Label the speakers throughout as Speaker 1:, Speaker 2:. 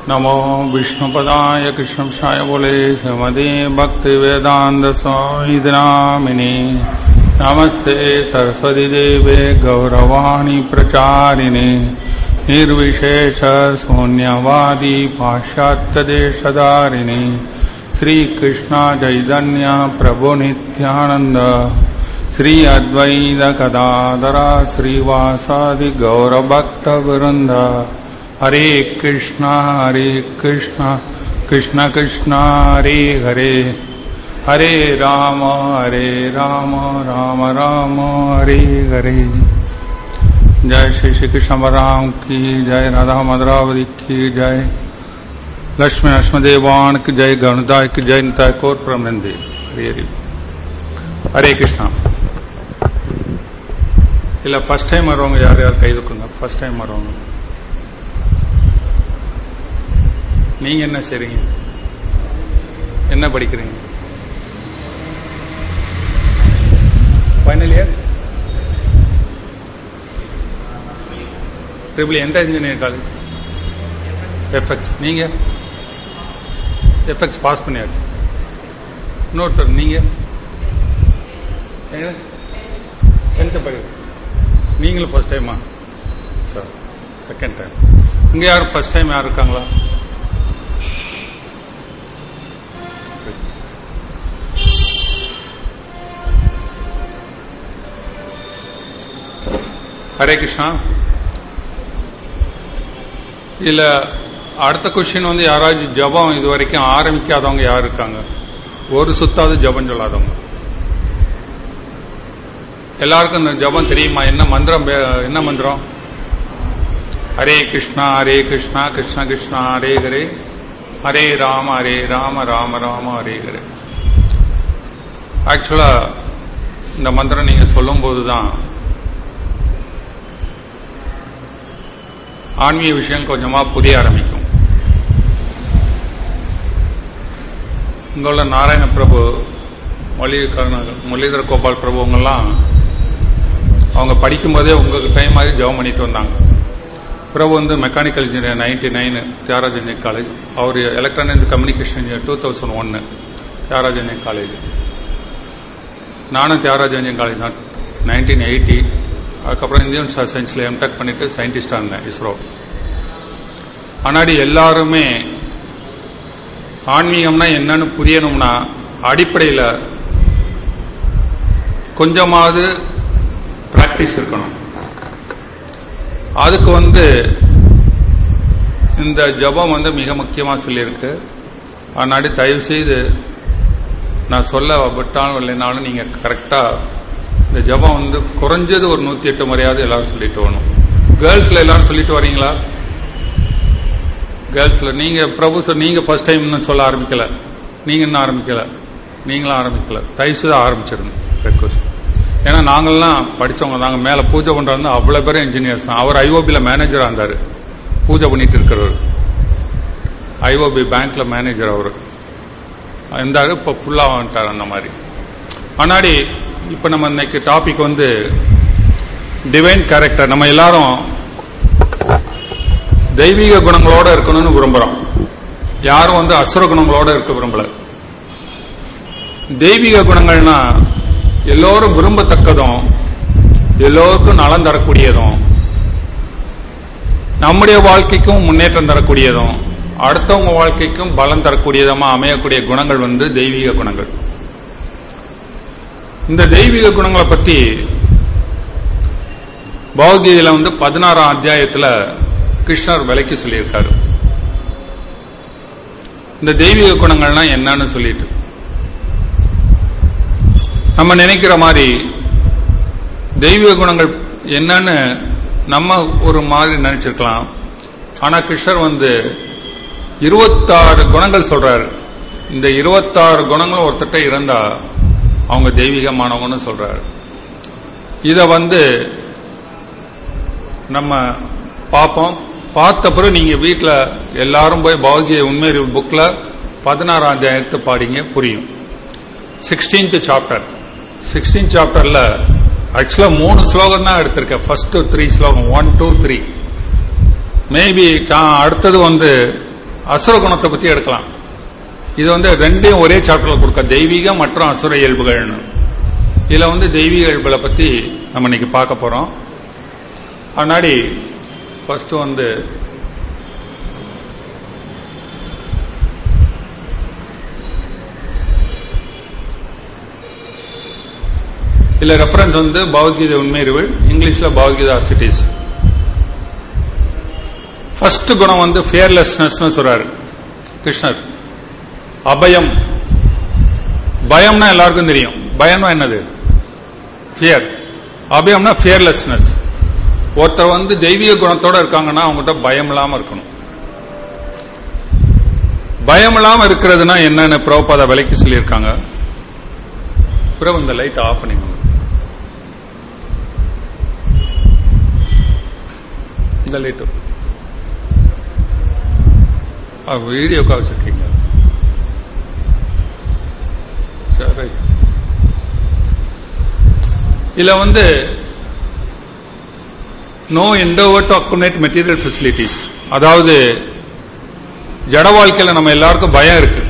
Speaker 1: नमो विष्णुपदाय कृष्णपक्षाय बोले श्रीमते भक्तिवेदांत स्वामी नामिने नमस्ते सरस्वती देवे गौरवाणी प्रचारिणे निर्विशेष शून्यवादी पाश्चात्य देशधारिणे श्रीकृष्ण चैतन्य प्रभु नित्यानंद श्री अद्वैत गदाधर श्रीवासादि गौरभक्त वृंद हरे कृष्ण कृष्ण कृष्ण हरे हरे हरे राम राम राम हरे हरे। जय श्री श्री कृष्ण बलराम की जय, राधा मधुरावती की जय, लक्ष्मी नरसिंहदेवान की जय, गणदाय की जय, निताय कौर प्रमनंदे। हरे हरे हरे कृष्णा। இல்ல ஃபர்ஸ்ட் டைம் வரவங்க யார் யார் கை தூக்குங்க. ஃபர்ஸ்ட் டைம் வரவங்க. நீங்க என்ன செய்றீங்க? என்ன படிக்கிறீங்க? ஃபைனல் இயர் ட்ரிபிள் எந்த இன்ஜினியரிங் காலேஜ்? எஃப்எக்ஸ். நீங்க எஃப்எக்ஸ் பாஸ் பண்ணியாச்சு. இன்னொருத்தர் நீங்க நீங்களும் ஃபர்ஸ்ட் டைமா? Sir second time. இங்க யாரும் ஃபர்ஸ்ட் டைம் யாரும் இருக்காங்களா? ஹரே கிருஷ்ணா. இதுல அடுத்த கொஸ்டின் வந்து யாராச்சும் ஜபம் இது வரைக்கும் ஆரம்பிக்காதவங்க யார் இருக்காங்க? ஒரு சுத்தாவது ஜபம் சொல்லாதவங்க. எல்லாருக்கும் இந்த ஜபம் தெரியுமா? என்ன மந்திரம்? என்ன மந்திரம்? ஹரே கிருஷ்ணா கிருஷ்ணா கிருஷ்ணா ஹரே ஹரே, ஹரே ராம ராம ராம ஹரே ஹரே. ஆக்சுவலா இந்த மந்திரம் நீங்க சொல்லும் போதுதான் ஆன்மீக விஷயம் கொஞ்சமா புரிய ஆரம்பிக்கும். இங்க உள்ள நாராயண பிரபு, முரளிதர கோபால் பிரபு அவங்கெல்லாம் அவங்க படிக்கும் போதே உங்களுக்கு டைம் மாதிரி ஜபம் பண்ணிட்டு வந்தாங்க. பிரபு வந்து mechanical engineer 99 Thiagaraja engineering college. அவர் electronic communication engineer 2001 Thiagaraja engineering college. நானும் தியாகராஜ இன்ஜினியரிங் காலேஜ் தான் 1980. அதுக்கப்புறம் இந்தியன் சயின்ஸ்ல எம்டெக் பண்ணிட்டு சயின்டிஸ்டா இருந்தேன் இஸ்ரோ. ஆனாடி எல்லாருமே ஆன்மீகம்னா என்னன்னு புரியணும்னா அடிப்படையில் கொஞ்சமாவது பிராக்டிஸ் இருக்கணும். அதுக்கு வந்து இந்த ஜபம் வந்து மிக முக்கியமா சொல்லியிருக்கு. அதனாடி தயவு செய்து நான் சொல்ல விட்டாலும் இல்லைனாலும் நீங்க கரெக்டா இந்த ஜபம் வந்து குறைஞ்சது ஒரு 108 முறையாவது எல்லாரும் சொல்லிட்டு வரணும். கேர்ள்ஸ்ல எல்லாரும் சொல்லிட்டு வரீங்களா? கேர்ள்ஸ்ல நீங்க பிரபு சார் நீங்க ஃபர்ஸ்ட் டைம் இன்னும் சொல்ல ஆரம்பிக்கல, நீங்க இன்னும் ஆரம்பிக்கல, நீங்களும் ஆரம்பிக்கல. தயவுசெய்து ஆரம்பிச்சிருங்க ரெக்வஸ்ட். ஏன்னா நாங்கள்லாம் படிச்சவங்க. நாங்க மேல பூஜை பண்றது அவ்வளவு பேரும் இன்ஜினியர்ஸ் தான். அவர் ஐஓபில மேனேஜரா இருந்தாரு, பூஜை பண்ணிட்டு இருக்கிறவர். ஐஓபி பேங்க்ல மேனேஜர் அவரு இருந்தாரு. இப்ப ஃபுல்லா வந்துட்டாரு அந்த மாதிரி. ஆனாடி இப்ப நம்ம இன்னைக்கு டாபிக் வந்து டிவைன் கேரக்டர். நம்ம எல்லாரும் தெய்வீக குணங்களோட இருக்கணும்னு விரும்புறோம். யாரும் வந்து அசுர குணங்களோட இருக்க விரும்பல. தெய்வீக குணங்கள்னா எல்லோரும் விரும்பத்தக்கதும் எல்லோருக்கும் நலம் தரக்கூடியதும் நம்முடைய வாழ்க்கைக்கும் முன்னேற்றம் தரக்கூடியதும் அடுத்தவங்க வாழ்க்கைக்கும் பலம் தரக்கூடியதுமா அமையக்கூடிய குணங்கள் வந்து தெய்வீக குணங்கள். இந்த தெய்வீக குணங்களை பத்தி பகவத்கீதையில வந்து 16ஆம் அத்தியாயத்துல கிருஷ்ணர் விளக்கி சொல்லியிருக்காரு. இந்த தெய்வீக குணங்கள்னா என்னன்னு சொல்லிட்டு நம்ம நினைக்கிற மாதிரி தெய்வீக குணங்கள் என்னன்னு நம்ம ஒரு மாதிரி நினைச்சிருக்கலாம். ஆனா கிருஷ்ணர் வந்து 26 குணங்கள் சொல்றாரு. இந்த 26 குணங்களும் ஒருத்தட்ட இருந்தா அவங்க தெய்வீகமானவங்கன்னு சொல்றாரு. இத வந்து நம்ம பார்ப்போம். பார்த்த பிறகு நீங்க வீட்டில் எல்லாரும் போய் பகவத்கீதை உண்மை புக்ல 16ஆம் அத்தியாயத்தை பாடிங்க, புரியும். 16th chapter. 16th சாப்டர்ல ஆக்சுவலா 3 ஸ்லோகம் தான் எடுத்திருக்கேன். ஃபர்ஸ்ட் 3 ஸ்லோகம் 1, 2, 3. மேபி அடுத்தது வந்து அசுர குணத்தை பத்தி எடுக்கலாம். இது ரெண்டையும் ஒரே சாப்டர்ல கொடுக்க, தெய்வீக மற்றும் அசுர இயல்புகள்னு. இதுல தெய்வீக இயல்புகளை பத்தி நம்ம இன்னைக்கு பார்க்க போறோம். முன்னாடி ஃபர்ஸ்ட் இல்ல ரெஃபரன்ஸ் பகவத்கீதை உண்மை அறிவு, இங்கிலீஷ்ல பகவத்கீதா சிட்டிஸ். ஃபர்ஸ்ட் குணம் ஃபியர்லெஸ்னஸ் சொல்றாரு கிருஷ்ணர். அபயம். பயம்னா எல்லாருக்கும் தெரியும். பயம்னா என்னது? ஃபியர். அபயம்னா ஃபியர்லெஸ்னஸ். ஒருத்தர் தெய்வீக குணத்தோட இருக்காங்கன்னா அவங்ககிட்ட பயம் இல்லாம இருக்கணும். பயம் இல்லாம இருக்கிறதுனா என்னன்னு பிரபுபாதா விலைக்கு சொல்லியிருக்காங்க. பிறகு இந்த லைட் ஆஃப் பண்ணிக்கணும். இந்த லைட் வீடியோக்கா வச்சிருக்கீங்க. சரி, இதுல no endeavour to accumulate material facilities. அதாவது ஜட வாழ்க்கையில நம்ம எல்லாருக்கும் பயம் இருக்கு.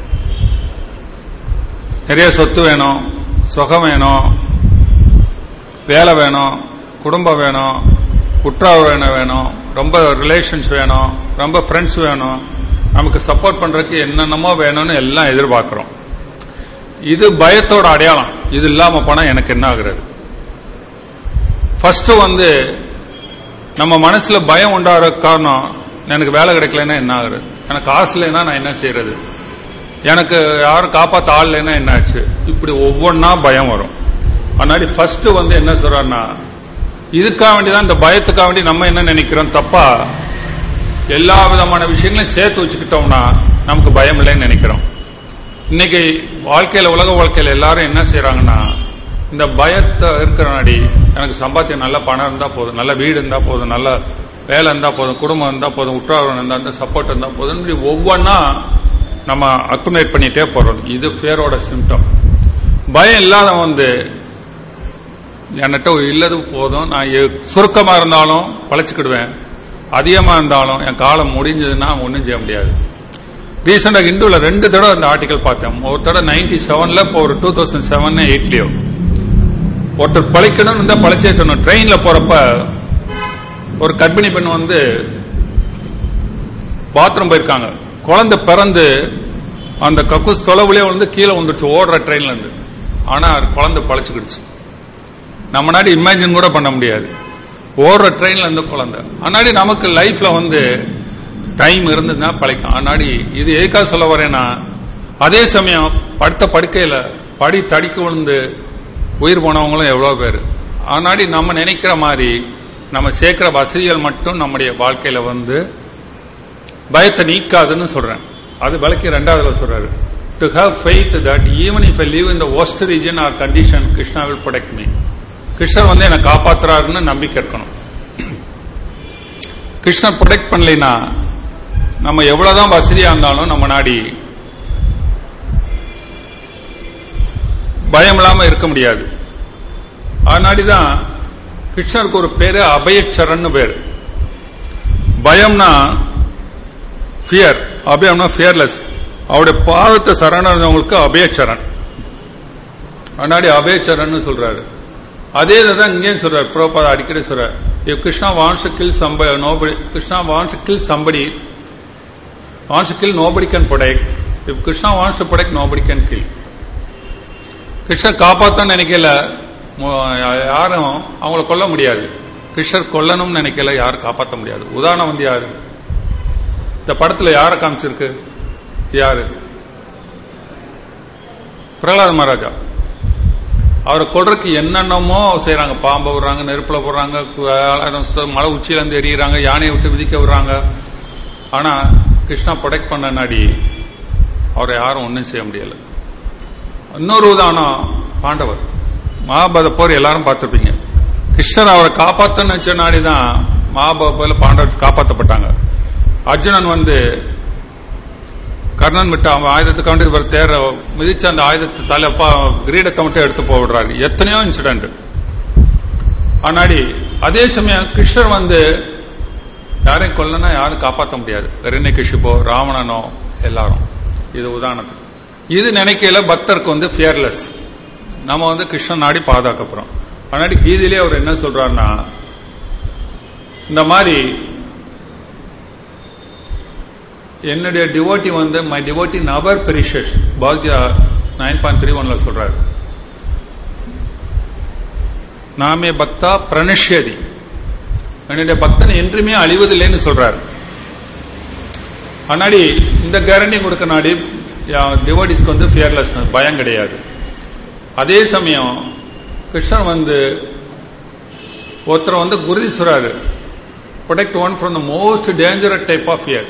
Speaker 1: நிறைய சொத்து வேணும், சுகம் வேணும், வேலை வேணும், குடும்பம் வேணும், உற்றார் வேணும், ரொம்ப ரிலேஷன்ஸ் வேணும், ரொம்ப ஃப்ரெண்ட்ஸ் வேணும், நமக்கு சப்போர்ட் பண்றதுக்கு என்னென்னமோ வேணும்னு எல்லாம் எதிர்பார்க்கிறோம். இது பயத்தோட அடையாளம். இது இல்லாம போனா எனக்கு என்ன ஆகுறது? ஃபர்ஸ்ட் நம்ம மனசுல பயம் உண்டாகிற காரணம், எனக்கு வேலை கிடைக்கலன்னா என்ன ஆகுறது, எனக்கு காசு இல்லைன்னா நான் என்ன செய்யறது, எனக்கு யாரும் காப்பாத்த ஆள் இல்லைன்னா என்ன ஆச்சு, இப்படி ஒவ்வொன்னா பயம் வரும். அதனால ஃபர்ஸ்ட் என்ன சொல்றாருன்னா, இதுக்காக வேண்டிதான், இந்த பயத்துக்காக வேண்டி நம்ம என்ன நினைக்கிறோம் தப்பா, எல்லா விதமான விஷயங்களையும் சேர்த்து வச்சுக்கிட்டோம்னா நமக்கு பயம் இல்லைன்னு நினைக்கிறோம். இன்னைக்கு வாழ்க்கையில, உலக வாழ்க்கையில எல்லாரும் என்ன செய்யறாங்கன்னா, இந்த பயத்தை இருக்கிறனாடி எனக்கு சம்பாத்தியம், நல்ல பணம் இருந்தா போதும், நல்ல வீடு இருந்தா போதும், நல்ல வேலை இருந்தா போதும், குடும்பம் இருந்தா போதும், உற்றார் இருந்தா சப்போர்ட் இருந்தா போதும், ஒவ்வொன்னா நம்ம அக்குமுலேட் பண்ணிட்டே போறோம். இது ஃபியரோட சிம்டம். பயம் இல்லாத என்கிட்ட இல்லது போதும், நான் சுருக்கமா இருந்தாலும் பழச்சிக்கிடுவேன், அதிகமா இருந்தாலும் என் காலம் முடிஞ்சதுன்னா ஒன்னும் செய்ய முடியாது. ரீசெண்டா இந்துல 2 தடவை அந்த ஆர்டிகல் பார்த்தேன். ஒரு தடவை 97ல, இப்போ ஒரு 2007-8லயோ. ஒருத்தர் பழைக்கணும் இருந்தா பழச்சேத்தணும். ட்ரெயின்ல போறப்ப ஒரு கர்ப்பிணி பெண் பாத்ரூம் போயிருக்காங்க. குழந்தை பிறந்து அந்த கக்கூஸ் தொலைவுலயே கீழே வந்துருச்சு, ஓடுற ட்ரெயின்ல இருந்து. ஆனா குழந்தை பழச்சுக்கிடுச்சு. நம்ம நாடு இமேஜின் கூட பண்ண முடியாது, ஓடுற ட்ரெயின்ல இருந்து குழந்தை. அதனாடி நமக்கு லைஃப்ல டைம் இருந்ததுன்னா பழைக்கும். அதனாடி இது எதுக்காக சொல்ல வரேன்னா, அதே சமயம் படுத்த படுக்கையில படி தடிக்கு விழுந்து உயிர் போனவங்களும் எவ்வளவு பேரு. அதனாடி நம்ம நினைக்கிற மாதிரி நம்ம சேர்க்கிற வசதிகள் மட்டும் நம்முடைய வாழ்க்கையில பயத்தை நீக்காதுன்னு சொல்றேன். அது விளக்கி 2வதுல சொல்றாரு, to have faith that even if I live in the worst region or condition, Krishna will protect me. கிருஷ்ணர் என்னை காப்பாத்துறாருன்னு நம்பிக்கை இருக்கணும். கிருஷ்ணர் ப்ரொடெக்ட் பண்ணலைன்னா நம்ம எவ்வளவுதான் வசதியா இருந்தாலும் நம்ம நாடி பயம் இல்லாம இருக்க முடியாது. அதனாடிதான் கிருஷ்ணருக்கு ஒரு பேரு அபயச்சரன் பேரு. பயம்னா ஃபியர், அபயம்னா ஃபியர்லெஸ். அவருடைய பாதத்தை சரணடைஞ்சவங்களுக்கு அபயச்சரன். அதனாடி அபயச்சரன் சொல்றாரு. அதே தான் இங்கேயும் சொல்றாரு. பிரபுபாதா அடிக்கடி சொல்றாரு, if Krishna wants to kill somebody, Krishna wants to kill somebody, wants to kill, nobody can protect. If Krishna wants to protect, nobody can kill. கிருஷ்ணர் காப்பாத்தான் நினைக்கல, யாரும் அவங்கள கொல்ல முடியாது. கிருஷ்ணர் கொல்லணும்னு நினைக்கல, யாரும் காப்பாற்ற முடியாது. உதாரணம் யாரு? இந்த படத்துல யாரை காமிச்சிருக்கு? யாரு? பிரகலாத மகாராஜா. அவரை கொல்றதுக்கு என்னென்னமோ செய்யறாங்க. பாம்பை விடுறாங்க, நெருப்புல போடுறாங்க, மலை உச்சியில இருந்து எறிகிறாங்க, யானையை விட்டு விதிக்க விடுறாங்க. ஆனா கிருஷ்ணா ப்ரொடெக்ட் பண்ண நாடி அவரை யாரும் ஒன்னும் செய்ய முடியல. இன்னொரு உதாரணம் பாண்டவர். மகாபாரத போர் எல்லாரும் பார்த்திருப்பீங்க. கிருஷ்ணர் அவரை காப்பாத்த நினைச்ச நாடிதான் மகாபாரத பாண்டவர் காப்பாற்றப்பட்டாங்க. அர்ஜுனன் கர்ணன் விட்டு அவன் ஆயுதத்துக்காண்டி இவர் தேர மிதிச்சு அந்த ஆயுதத்தை தலைப்பா கிரீடத்தை மட்டும் எடுத்து போடுறாரு. எத்தனையோ இன்சிடென்ட். ஆனாடி அதே சமயம் கிருஷ்ணர் யாரையும் கொல்லனா யாரும் காப்பாற்ற முடியாது. ஹிரண்யகிஷிபோ, ராவணனோ எல்லாரும். இது உதாரணத்துக்கு. இது நினைக்கல பக்தருக்கு வந்து ஃபியர்லெஸ். நம்ம வந்து கிருஷ்ணன் நாடி பாதுகாக்கப்படுறோம். முன்னாடி கீதையிலே அவர் என்ன சொல்றாருன்னா, இந்த மாதிரி என்னுடைய டிவோட்டி வந்து my devotee never perishes, Bhagavad Gita 9.31 சொல்றாரு. நாமே பக்தா பிரணஷ்யதி, என்னுடைய பக்தன் என்றுமே அழிவதில்லைன்னு சொல்றாரு. முன்னாடி இந்த கேரண்டி கொடுக்க நாடி டிவோட்டிஸ்க்கு வந்து ஃபியர்லெஸ், பயம் கிடையாது. அதே சமயம் கிருஷ்ணன் வந்து ஒருத்தர் வந்து குருதி சொல்றாரு, protect one from the most dangerous type of fear.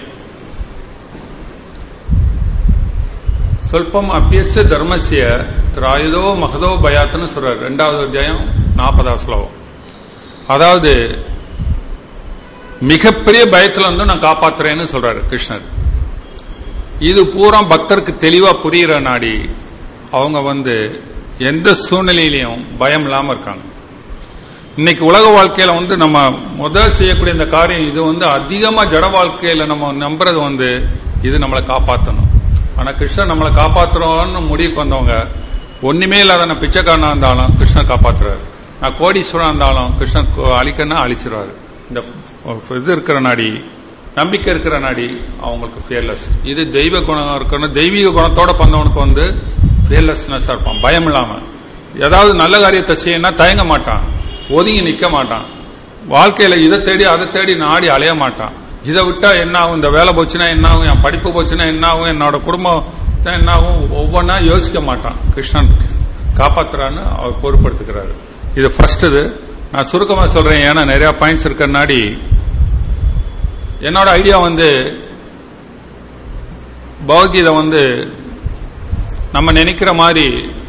Speaker 1: சொல்பம் அப்பியஸ்ய தர்மஸ்ய திராயுதோ மகதோ பயாத்னு சொல்றாரு. 2வது அத்தியாயம் 40வது ஸ்லோகம். அதாவது மிகப்பெரிய பயத்துல வந்து நான் காப்பாத்துறேன்னு சொல்றாரு கிருஷ்ணர். இது பூரா பக்தருக்கு தெளிவா புரியுற நாடி அவங்க வந்து எந்த சூழ்நிலையிலையும் பயம் இல்லாம இருக்காங்க. இன்னைக்கு உலக வாழ்க்கையில வந்து நம்ம முதல் செய்யக்கூடிய இந்த காரியம் இது வந்து அதிகமா ஜட வாழ்க்கையில நம்ம நம்புறது வந்து இது நம்மளை காப்பாற்றணும். ஆனா கிருஷ்ணன் நம்மளை காப்பாத்துறோம்னு முடிவுக்கு வந்தவங்க ஒண்ணுமே இல்லாத நான் பிச்சைக்காரனா இருந்தாலும் கிருஷ்ணன் காப்பாத்துறாரு. நான் கோடீஸ்வரன் இருந்தாலும் கிருஷ்ணன் அழிக்கன்னா அழிச்சிருவாரு. இந்த இது இருக்கிற நாடி, நம்பிக்கை இருக்கிற நாடி அவங்களுக்கு ஃபியர்லெஸ். இது தெய்வ குணம் இருக்கணும். தெய்வீக குணத்தோட பண்ணவனுக்கு வந்து ஃபியர்லெஸ்னஸா இருப்பான், பயம் இல்லாம. ஏதாவது நல்ல காரியத்தை செய்யணும்னா தயங்க மாட்டான், ஒதுங்கி நிக்க மாட்டான். வாழ்க்கையில இதை தேடி அதை தேடி நாடி அலைய மாட்டான். இதை விட்டா என்ன ஆகும், இந்த வேலை போச்சுன்னா என்ன ஆகும், என் படிப்பு போச்சுன்னா என்ன ஆகும், என்னோட குடும்பம் என்ன ஆகும், ஒவ்வொன்னா யோசிக்க மாட்டான். கிருஷ்ணன் காப்பாத்துறான்னு அவர் பொறுப்படுத்துக்கிறாரு. இது ஃபர்ஸ்ட். இது நான் சுருக்கமா சொல்றேன், ஏன்னா நிறைய பாயிண்ட்ஸ் இருக்கிறனாடி. என்னோட ஐடியா வந்து பகவத்கீதை வந்து நம்ம நினைக்கிற மாதிரி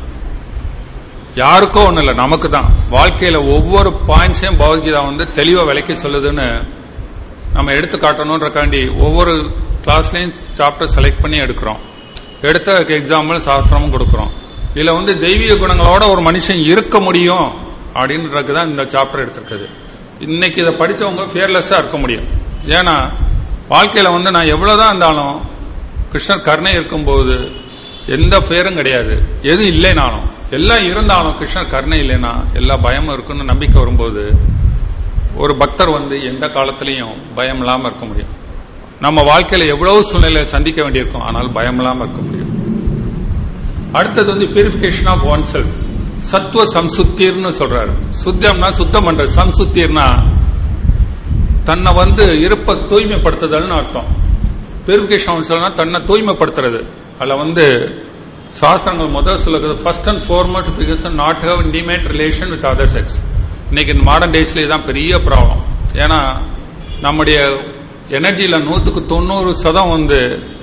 Speaker 1: யாருக்கோ ஒண்ணு இல்லை, நமக்கு தான். வாழ்க்கையில ஒவ்வொரு பாயிண்ட்ஸையும் பகவத்கீதா வந்து தெளிவா விளக்கி சொல்லுதுன்னு நம்ம எடுத்து காட்டணும்ன்றக்காண்டி ஒவ்வொரு கிளாஸ்லயும் சாப்டர் செலக்ட் பண்ணி எடுக்கிறோம். எடுத்த எக்ஸாம்பிள் சாஸ்திரமும் கொடுக்கிறோம். இதுல வந்து தெய்வீக குணங்களோட ஒரு மனுஷன் இருக்க முடியும் அப்படின்றதுதான் இந்த சாப்டர் எடுத்திருக்குது. இன்னைக்கு இதை படிச்சவங்க ஃபியர்லெஸ்ஸா இருக்க முடியும். ஏன்னா வாழ்க்கையில வந்து நான் எவ்வளவுதான் இருந்தாலும் கிருஷ்ணர் கருணை இருக்கும்போது எந்த பேரும் கிடையாது. எது இல்லைனாலும் எல்லாம் இருந்தாலும் கிருஷ்ணர் கருணை இல்லைன்னா எல்லா பயமும் இருக்குன்னு நம்பிக்கை வரும்போது ஒரு பக்தர் வந்து எந்த காலத்திலையும் பயம் இல்லாம இருக்க முடியும். நம்ம வாழ்க்கையில எவ்வளவு சூழ்நிலை சந்திக்க வேண்டியிருக்கும், ஆனால் பயம் இல்லாம இருக்க முடியும். அடுத்தது வந்து பியூரிபிகேஷன் ஆஃப் ஒன் செல்ஃப், சத்துவ சம்சுத்திர்னு சொல்றாரு. சுத்தம்னா சுத்தம் பண்றது, சம்சுத்திர்னா தன்னை வந்து இருப்ப தூய்மைப்படுத்துதல்னு அர்த்தம். பியூரிபிகேஷன் சொல்றா தன்னை தூய்மைப்படுத்துறது. அதுல வந்து சாஸ்திரங்கள் முதல் சொல்லுறது, first and foremost because not have intimate relation with other sex. இன்னைக்கு மாடர்ன் டேஸ்ல தான் பெரிய ப்ராப்ளம். ஏன்னா நம்முடைய எனர்ஜியில 190% வந்து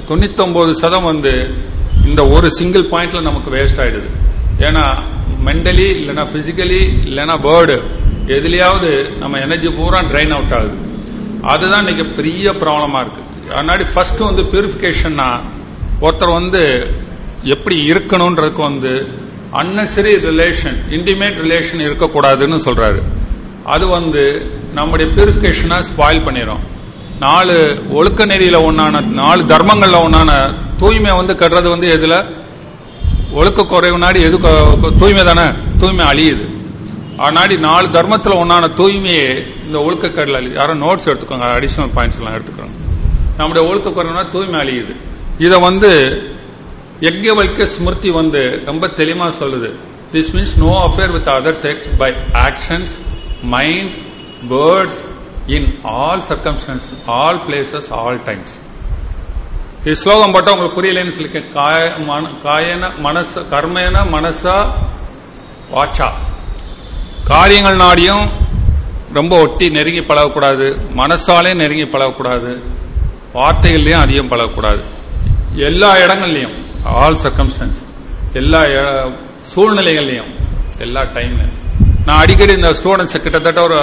Speaker 1: 99% வந்து இந்த ஒரு சிங்கிள் பாயிண்ட்ல நமக்கு வேஸ்ட் ஆயிடுது. ஏன்னா மென்டலி இல்லைன்னா பிசிக்கலி இல்லைன்னா வேர்டு எதுலயாவது நம்ம எனர்ஜி பூரா ட்ரைன் அவுட் ஆகுது. அதுதான் இன்னைக்கு பெரிய ப்ராப்ளமா இருக்கு. அதனாடி ஃபர்ஸ்ட் வந்து பியூரிபிகேஷன்னா ஒருத்தர் வந்து எப்படி இருக்கணும்ன்றதுக்கு வந்து அன்னெசரி ரிலேஷன், இன்டிமேட் ரிலேஷன் இருக்கக்கூடாதுன்னு சொல்றாரு. அது வந்து நம்முடைய பியூரிபிகேஷனை ஸ்பாயில் பண்ணிடும். 4 ஒழுக்க நெறியில ஒன்னான 4 தர்மங்கள்ல ஒன்னான தூய்மை வந்து கட்டுறது வந்து எதுல ஒழுக்க குறைவு நாடி எது தூய்மை தானே, தூய்மை அழியுது. ஆனாடி 4 தர்மத்துல ஒன்னான தூய்மையே இந்த ஒழுக்க கடல அழியுது. யாரும் நோட்ஸ் எடுத்துக்கோங்க, அடிஷனல் பாயிண்ட்ஸ் எல்லாம் எடுத்துக்கோங்க. நம்முடைய ஒழுக்க குறைவுனா தூய்மை அழியுது. இத வந்து யக்ஞவல்க்ய ஸ்மிருதி வந்து ரொம்ப தெளிவா சொல்லுது. This means no affair with other sex by actions, mind, words, in all circumstances, all places, all times. இது ஸ்லோகம் போட்டா உங்களுக்கு புரியலன்னு சொல்லி, காயன மனச கர்மேன மனசா வாச்சா, காரியங்கள் நாடியும் ரொம்ப ஒட்டி நெருங்கி பழகக்கூடாது, மனசாலே நெருங்கி பழகக்கூடாது, வார்த்தைகள்லயும் அதிகம் பழகக்கூடாது. எல்லா இடங்கள்லயும் ஆல் சர்க்கம்ஸ்டன்ஸ், எல்லா சூழ்நிலைகள்லயும், எல்லா டைம்லயும். நான் அடிக்கடி இந்த ஸ்டூடெண்ட்ஸ் கிட்டத்தட்ட ஒரு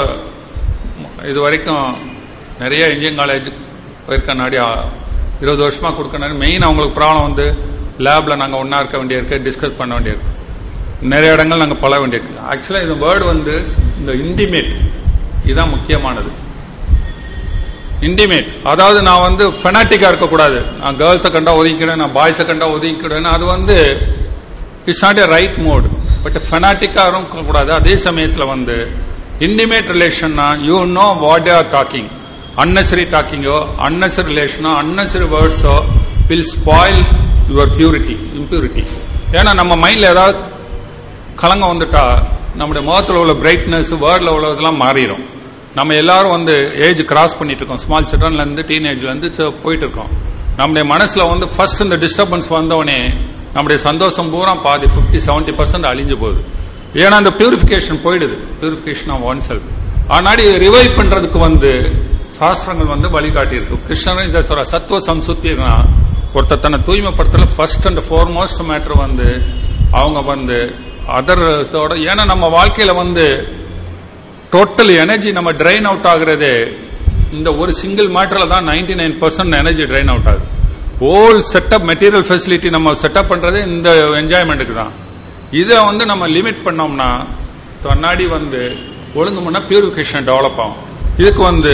Speaker 1: இது வரைக்கும் நிறைய இந்தியன் காலேஜ் போயிருக்க நாடி 20 வருஷமா கொடுக்க. மெயின் அவங்களுக்கு ப்ராப்ளம் வந்து லேப்ல நாங்க ஒன்னா இருக்க வேண்டியிருக்கு, டிஸ்கஸ் பண்ண வேண்டியிருக்கு, நிறைய இடங்கள் நாங்க பழக வேண்டியிருக்கு. ஆக்சுவலா இந்த வேர்டு வந்து இந்த இன்டிமேட் இதுதான் முக்கியமானது. இன்டிமேட், அதாவது நான் வந்து ஃபெனாட்டிக்கா இருக்கக்கூடாது. நான் கேர்ள்ஸை கண்டா ஒதுக்கிடுவேன், நான் பாய்ஸை கண்டா ஒதுக்கிடுவேன். அது வந்து it's not a right mode. But ஃபெனாட்டிக்கா இருக்கக்கூடாது. அதே சமயத்துல வந்து இன்டிமேட் ரிலேஷன்னா you know what you are talking. unnecessary டாக்கிங்கோ, unnecessary ரிலேஷனோ, unnecessary வேர்ட்ஸோ will spoil your impurity. ஏன்னா நம்ம மைண்ட்ல ஏதாவது கலங்கம் வந்துட்டா நம்முடைய முகத்தில் உள்ள பிரைட்னஸ், வேர்ட்ல உள்ளதெல்லாம் மாறிடும். நம்ம எல்லாரும் வந்து ஏஜ் கிராஸ் பண்ணிட்டு இருக்கோம். ஸ்மால் சில்ட்ரன்ல இருந்து டீனேஜ்ல இருந்து போயிட்டு இருக்கோம். நம்முடைய மனசுல வந்து ஃபர்ஸ்ட் இந்த டிஸ்டர்பன்ஸ் வந்தவனே நம்முடைய சந்தோஷம் பூரா பாதி 50-70% அழிஞ்சு போகுது. ஏன்னா அந்த பியூரிபிகேஷன் போயிடுது. Purification of oneself. ஆனாடி ரிவைவ் பண்றதுக்கு வந்து சாஸ்திரங்கள் வந்து வழிகாட்டி இருக்கு. கிருஷ்ணன் இதை சொல்ற சத்துவ சம்சுத்தினா ஒருத்தர் தன்னை தூய்மைப்படுத்தல ஃபர்ஸ்ட் அண்ட் ஃபார்மோஸ்ட் மேட்டர் வந்து அவங்க வந்து அதர்ஸோட. ஏன்னா நம்ம வாழ்க்கையில வந்து டோட்டல் எனர்ஜி நம்ம ட்ரைன் அவுட் ஆகுறதே இந்த ஒரு சிங்கிள் மேட்டர்ல தான் 99% எனர்ஜி ட்ரைன் அவுட் ஆகுது. ஹோல் செட்டப் மெட்டீரியல் ஃபெசிலிட்டி நம்ம செட்டப் பண்றது இந்த என்ஜாய்மெண்ட்டுக்கு தான். இதை வந்து நம்ம லிமிட் பண்ணோம்னா தன்னாடி வந்து ஒழுங்கு பண்ணா பியூரிபிகேஷன் டெவலப் ஆகும். இதுக்கு வந்து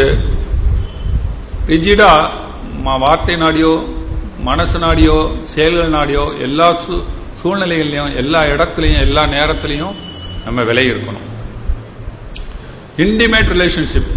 Speaker 1: ரிஜிடா வார்த்தை நாடியோ, மனசு நாடியோ, செயல்கள் நாடியோ எல்லா சூழ்நிலைகள்லையும், எல்லா இடத்துலையும், எல்லா நேரத்திலையும் நம்ம விலகி இருக்கணும். Intimate relationship.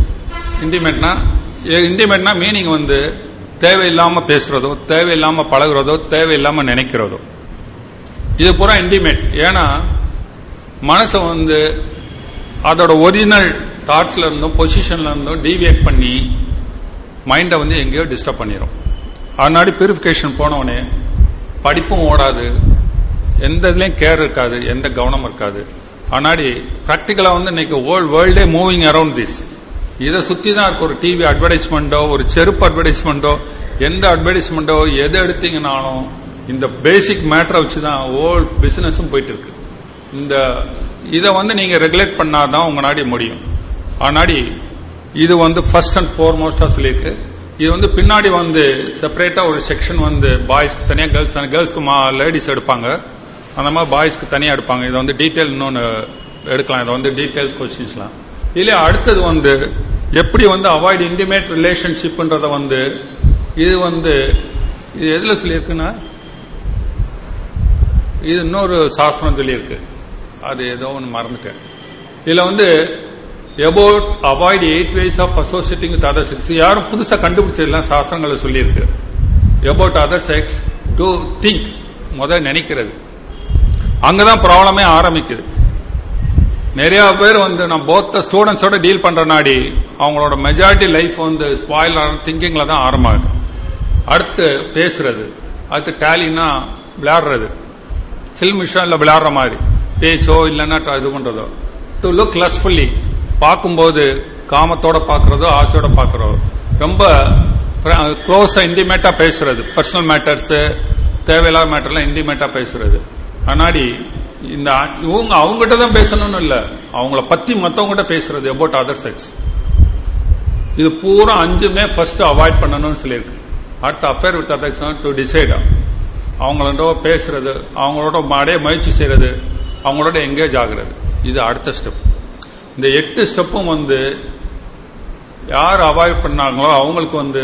Speaker 1: இன்டிமேட்னா மீனிங் வந்து தேவையில்லாம பேசுறதோ, தேவையில்லாம பழகுறதோ, தேவையில்லாம நினைக்கிறதோ, இது பூரா இன்டிமேட். ஏன்னா மனசை வந்து அதோட ஒரிஜினல் தாட்ஸ்ல இருந்தும் பொசிஷன்ல இருந்தும் டீவியேட் பண்ணி மைண்டை வந்து எங்கேயோ டிஸ்டர்ப் பண்ணிடும். அதனால பியூரிபிகேஷன் போனவனே படிப்பும் ஓடாது, எந்த இதுலயும் கேர் இருக்காது, எந்த கவனம் இருக்காது. ஆனாடி பிராக்டிகலா வந்து இன்னைக்கு வேர்ல்டே மூவிங் அரௌண்ட் திஸ். இதை சுத்தி தான் இருக்கு. ஒரு டிவி அட்வர்டைஸ்மெண்டோ, ஒரு செருப்பு அட்வர்டைஸ்மெண்டோ, எந்த அட்வர்டைஸ்மெண்டோ எது எடுத்தீங்கன்னாலும் இந்த பேசிக் மேட்டரை வச்சுதான் ஹோல் பிசினஸும் போயிட்டு இருக்கு. இந்த இதை வந்து நீங்க ரெகுலேட் பண்ணாதான் உங்க நாடி முடியும். ஆனாடி இது வந்து ஃபர்ஸ்ட் அண்ட் ஃபார்மோஸ்டா சொல்லியிருக்கு. இது வந்து பின்னாடி வந்து செப்பரேட்டா ஒரு செக்ஷன் வந்து பாய்ஸ்க்கு தனியா, கேர்ள்ஸ்க்கு லேடிஸ் எடுப்பாங்க. அந்த மாதிரி பாய்ஸ்க்கு தனியா எடுப்பாங்க. இதை வந்து டீட்டெயில் இன்னொன்னு எடுக்கலாம். இதை வந்து டீட்டெயில்ஸ் கொஸ்டின்ஸ்லாம் இல்லையா. அடுத்தது வந்து எப்படி வந்து அவாய்ட் இன்டிமேட் ரிலேஷன்ஷிப்ன்றத வந்து இது வந்து இது எதுல சொல்லியிருக்குன்னா, இது இன்னொரு சாஸ்திரம் சொல்லியிருக்கு. அது ஏதோ ஒன்று மறந்துட்டேன். இதுல வந்து about avoid 8 ways of associating with other sex. யாரும் புதுசா கண்டுபிடிச்சதெல்லாம் சாஸ்திரங்களை சொல்லியிருக்கு. about other sex, do think, முதல் நினைக்கிறது. அங்கதான் ப்ராப்ளமே ஆரம்பிக்குது. நிறைய பேர் வந்து நான் போத்த ஸ்டூடெண்ட்ஸோட டீல் பண்ற நாடி அவங்களோட மெஜாரிட்டி லைஃப் வந்து ஸ்பாயில் திங்கிங்ல தான் ஆரம்பமாகுது. அடுத்து பேசுறது, அடுத்து டேலினா விளையாடுறது, சில்மிஷன்ல விளையாடுற மாதிரி பேச்சோ இல்லைன்னா இது பண்றதோ, டு லுக் லஸ்ஃபுல்லி, பார்க்கும்போது காமத்தோட பார்க்கறதோ ஆசையோட பார்க்கறதோ, ரொம்ப க்ளோஸா இன்டிமேட்டா பேசுறது, பர்சனல் மேட்டர்ஸ் தேவையில்லாத மேட்டர்லாம் இன்டிமேட்டா பேசுறது. ஆனாடி இந்த இவங்க அவங்ககிட்ட தான் பேசணும்னு இல்ல, அவங்கள பத்தி மத்தவங்ககிட்ட பேசுறது அபவுட் அதர் செக்ஸ். இது பூரா 5மே ஃபர்ஸ்ட் அவாய்ட் பண்ணணும்னு சொல்லியிருக்கு. அடுத்த affair with others to decide, அவங்களோட பேசுறது, அவங்களோட அடைய முயற்சி செய்யறது, அவங்களோட எங்கேஜ் ஆகுறது, இது அடுத்த ஸ்டெப். இந்த 8 ஸ்டெப்பும் வந்து யார் அவாய்ட் பண்ணாங்களோ அவங்களுக்கு வந்து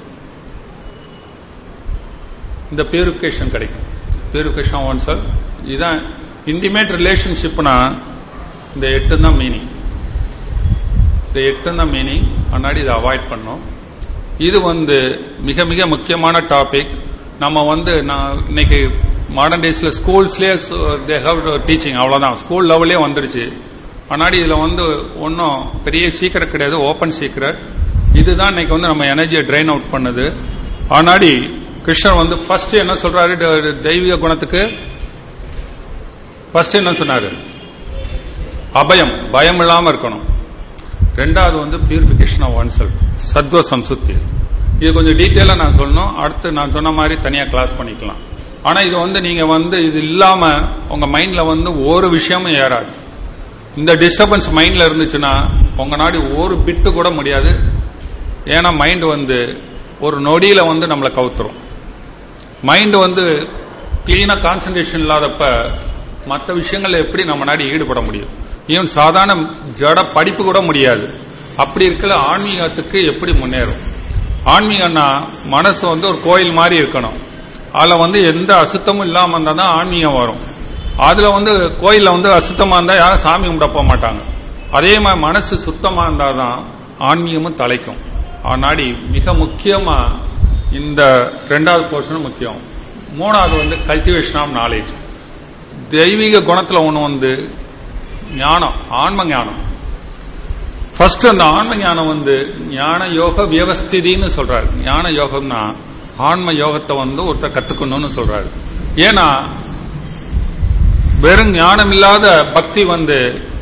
Speaker 1: இந்த பியூரிபிகேஷன் கிடைக்கும். Purification oneself. இதுதான் இன்டிமேட் ரிலேஷன்ஷிப்னா இந்த 8 தான் மீனிங். இந்த 8 தான் மீனிங். முன்னாடி இதை அவாய்ட் பண்ணோம். இது வந்து மிக மிக முக்கியமான டாபிக். நம்ம வந்து இன்னைக்கு மாடர்ன் டேஸ்ல ஸ்கூல்ஸ்லயே தே ஹேவ் டீச்சிங், அவ்வளவுதான், ஸ்கூல் லெவலே வந்துருச்சு. ஆனாடி இதுல வந்து ஒன்னும் பெரிய சீக்கிரம் கிடையாது, ஓபன் சீக்கிரம். இதுதான் இன்னைக்கு வந்து நம்ம எனர்ஜியை ட்ரைன் அவுட் பண்ணுது. ஆனாடி கிருஷ்ணர் வந்து ஃபர்ஸ்ட் என்ன சொல்றாரு தெய்வீக குணத்துக்கு? ஃபர்ஸ்ட் என்ன சொன்னாரு? அபயம், பயம் இல்லாம இருக்கணும். ரெண்டாவது வந்து பியூரிபிகேஷன் ஆஃப் ஒன் செல்ஃப், சத்வ சம்சுத்தி. இது கொஞ்சம் டீட்டெயிலா நான் சொல்லணும். அடுத்து நான் சொன்ன மாதிரி தனியா கிளாஸ் பண்ணிக்கலாம். ஆனா இது வந்து நீங்க வந்து இது இல்லாம உங்க மைண்ட்ல வந்து ஒரு விஷயமும் ஏறாது. இந்த டிஸ்டர்பன்ஸ் மைண்ட்ல இருந்துச்சுன்னா உங்க நாடி ஒரு பிட்டு கூட முடியாது. ஏன்னா மைண்ட் வந்து ஒரு நொடியில வந்து நம்மளை கவுத்துரும். மைண்ட் வந்து கிளீனா கான்சன்ட்ரேஷன் இல்லாதப்ப மற்ற விஷயங்கள்ல எப்படி நம்ம நாடி ஈடுபட முடியும்? ஈவன் சாதாரண ஜட படிப்பு கூட முடியாது. அப்படி இருக்கல ஆன்மீகத்துக்கு எப்படி முன்னேறும்? ஆன்மீகம்னா மனசு வந்து ஒரு கோயில் மாதிரி இருக்கணும். அதுல வந்து எந்த அசுத்தமும் இல்லாம இருந்தா தான் ஆன்மீகம் வரும். அதுல வந்து கோயில்ல வந்து அசுத்தமா இருந்தா யாரும் சாமி கும்பிட போக மாட்டாங்க. அதே மாதிரி மனசு சுத்தமா இருந்தாதான் ஆன்மீகமும் தலைக்கும். ஆனாடி மிக முக்கியமா இந்த 2வது போர்ஷன் முக்கியம். 3வது வந்து கல்டிவேஷன் ஆஃப் நாலேஜ். தெய்வீக குணத்துல ஒண்ணு வந்து ஞானம், ஆன்ம ஞானம். ஃபர்ஸ்ட் அந்த ஆன்ம ஞானம் வந்து ஞான யோக வியவஸ்திதின்னு சொல்றாரு. ஞான யோகம்னா ஆன்ம யோகத்தை வந்து ஒருத்தர் கத்துக்கணும்னு சொல்றாரு. ஏன்னா வெறும் ஞானம் இல்லாத பக்தி வந்து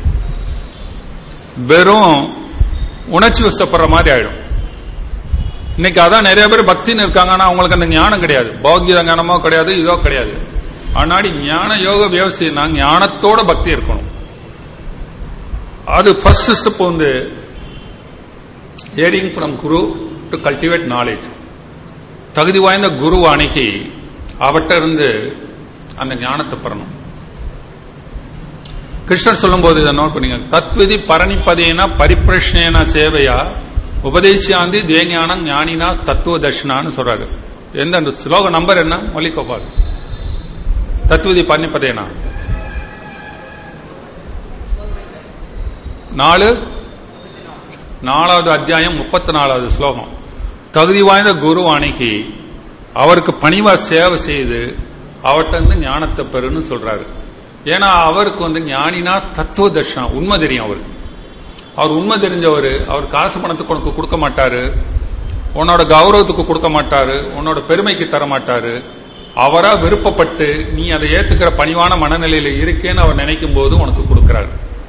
Speaker 1: வெறும் உணர்ச்சி வசப்படுற மாதிரி ஆயிடும். இன்னைக்கு அதான் நிறைய பேர் பக்தின்னு இருக்காங்க, ஆனா அவங்களுக்கு அந்த ஞானம் கிடையாது. பௌத்திக ஞானமோ கிடையாது, இதோ கிடையாது. ஆனாடி ஞான யோக வியவஸ்தினா ஞானத்தோட பக்தி இருக்கணும். அது ஃபர்ஸ்ட் ஸ்டெப் வந்து hearing from guru to cultivate knowledge. தகுதி வாய்ந்த குரு அணுகி அவட்ட இருந்து அந்த ஞானத்தை பெறணும். கிருஷ்ணர் சொல்லும் போது இதை நோட் பண்ணீங்க. தத்விதி பரணிப்பதேனா பரிப்பிரஷ்னேன சேவையா உபதேசியாந்தி தேஞானம் ஞானினா தத்துவ தர்ஷனான்னு சொல்றாரு. எந்த அந்த ஸ்லோக நம்பர் என்ன மொழிகோபால்? தத்விதி பரணிப்பதேனா 4வது அத்தியாயம் 34வது ஸ்லோகம். தகுதி வாய்ந்த குரு அணுகி அவருக்கு பணிவா சேவை செய்து அவர்கிட்ட இருந்து ஞானத்தை பெறுன்னு சொல்றாரு. ஏன்னா அவருக்கு வந்து ஞானினா தத்துவ தர்ஷனம், உண்மை தெரியும் அவருக்கு. அவர் உண்மை தெரிஞ்சவர். அவர் காசு பணத்துக்கு உனக்கு கொடுக்க மாட்டாரு, உன்னோட கௌரவத்துக்கு கொடுக்க மாட்டாரு, உன்னோட பெருமைக்கு தர மாட்டாரு. அவரா விருப்பப்பட்டு நீ அதை ஏத்துக்கிற பணிவான மனநிலையில இருக்கேன்னு அவர் நினைக்கும் போது உனக்கு கொடுக்கிறார்.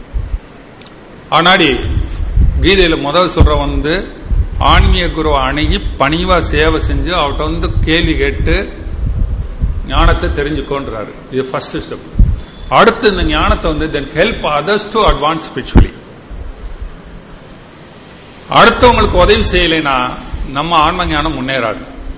Speaker 1: ஆனாடி கீதையில முதல் சொல்ற வந்து ஆன்மீக குரு அணுகி பணிவா சேவை செஞ்சு அவர்கிட்ட வந்து கேள்வி கேட்டு ஞானத்தை தெரிஞ்சுக்கோன்றாரு. இது ஃபர்ஸ்ட் ஸ்டெப். அடுத்து இந்த ஞானத்தை வந்து then help others to advance spiritually. அடுத்தவங்களுக்கு உதவி செய்யலைன்னா நம்ம ஆன்ம ஞானம் முன்னேறாது.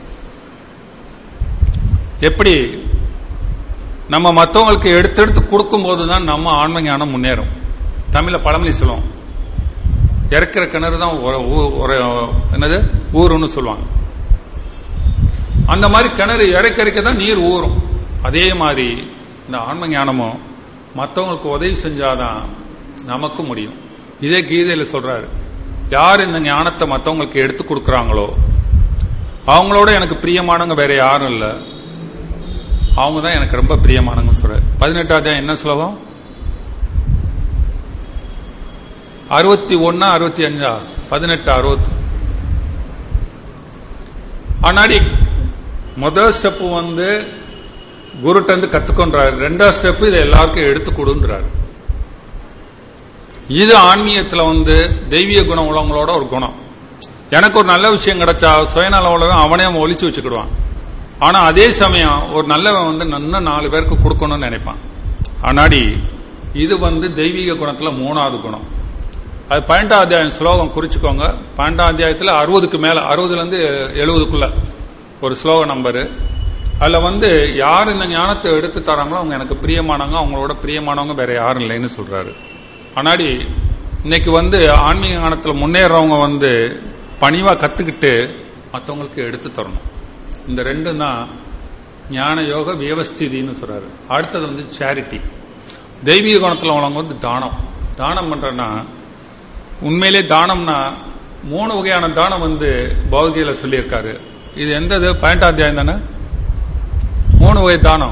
Speaker 1: எப்படி நம்ம மற்றவங்களுக்கு எடுத்து கொடுக்கும் போதுதான் நம்ம ஆன்ம ஞானம் முன்னேறும். தமிழ்ல பழமொழி சொல்லுவோம், இறக்கிற கிணறு தான் என்னது ஊருன்னு சொல்லுவாங்க. அந்த மாதிரி கிணறு இறக்க தான் நீர் ஊறும். அதே மாதிரி இந்த ஆன்ம ஞானமும் மற்றவங்களுக்கு உதவி செஞ்சாதான் நமக்கு முடியும். இதே கீதையில சொல்றாரு, யார் இந்த ஞானத்தை மற்றவங்களுக்கு எடுத்து கொடுக்கறாங்களோ அவங்களோட எனக்கு பிரியமானவங்க வேற யாரும் இல்ல, அவங்க தான் எனக்கு ரொம்ப பிரியமானவங்க சொல்றாரு. 18வது என்ன ஸ்லோகம்? 61 65 18 60. ஆனாடி முதல் ஸ்டெப் வந்து குருட்ட இருந்து கத்துக்கொண்டாரு. 2வது ஸ்டெப் இதை எல்லாருக்கும் எடுத்து கொடுன்றாரு. இது ஆன்மீகத்துல வந்து தெய்வீக குணம் உள்ளவங்களோட ஒரு குணம். எனக்கு ஒரு நல்ல விஷயம் கிடைச்சா சுயநல உள்ளவன் அவனே ஒழிச்சு வச்சுக்கிடுவான். ஆனா அதே சமயம் ஒரு நல்லவன் வந்து இன்னும் 4 பேருக்கு கொடுக்கணும்னு நினைப்பான். ஆனாடி இது வந்து தெய்வீக குணத்துல 3வது குணம். அது 12வது அத்தியாயம் ஸ்லோகம் குறிச்சுக்கோங்க. 12வது அத்தியாயத்துல 60க்கு மேல, 60ல இருந்து 70க்குள்ள ஒரு ஸ்லோக நம்பரு. அதுல வந்து யார் இந்த ஞானத்தை எடுத்து தராங்களோ அவங்க எனக்கு பிரியமானவங்க, அவங்களோட பிரியமானவங்க வேற யாரும் இல்லைன்னு சொல்றாரு. ஆனாடி இன்னைக்கு வந்து ஆன்மீக ஞானத்துல முன்னேறவங்க வந்து பணிவா கத்துக்கிட்டு மற்றவங்களுக்கு எடுத்து தரணும். இந்த 2 தான் ஞான யோக வியவஸ்திதின்னு சொல்றாரு. அடுத்தது வந்து சேரிட்டி. தெய்வீக குணத்துல உள்ளவங்க வந்து தானம். தானம் பண்றேன்னா உண்மையிலே தானம்னா 3 வகையான தானம் வந்து பௌத்தியில சொல்லியிருக்காரு. இது எந்தது? 12வது அத்தியாயம் தானே. 3 வகை தானம்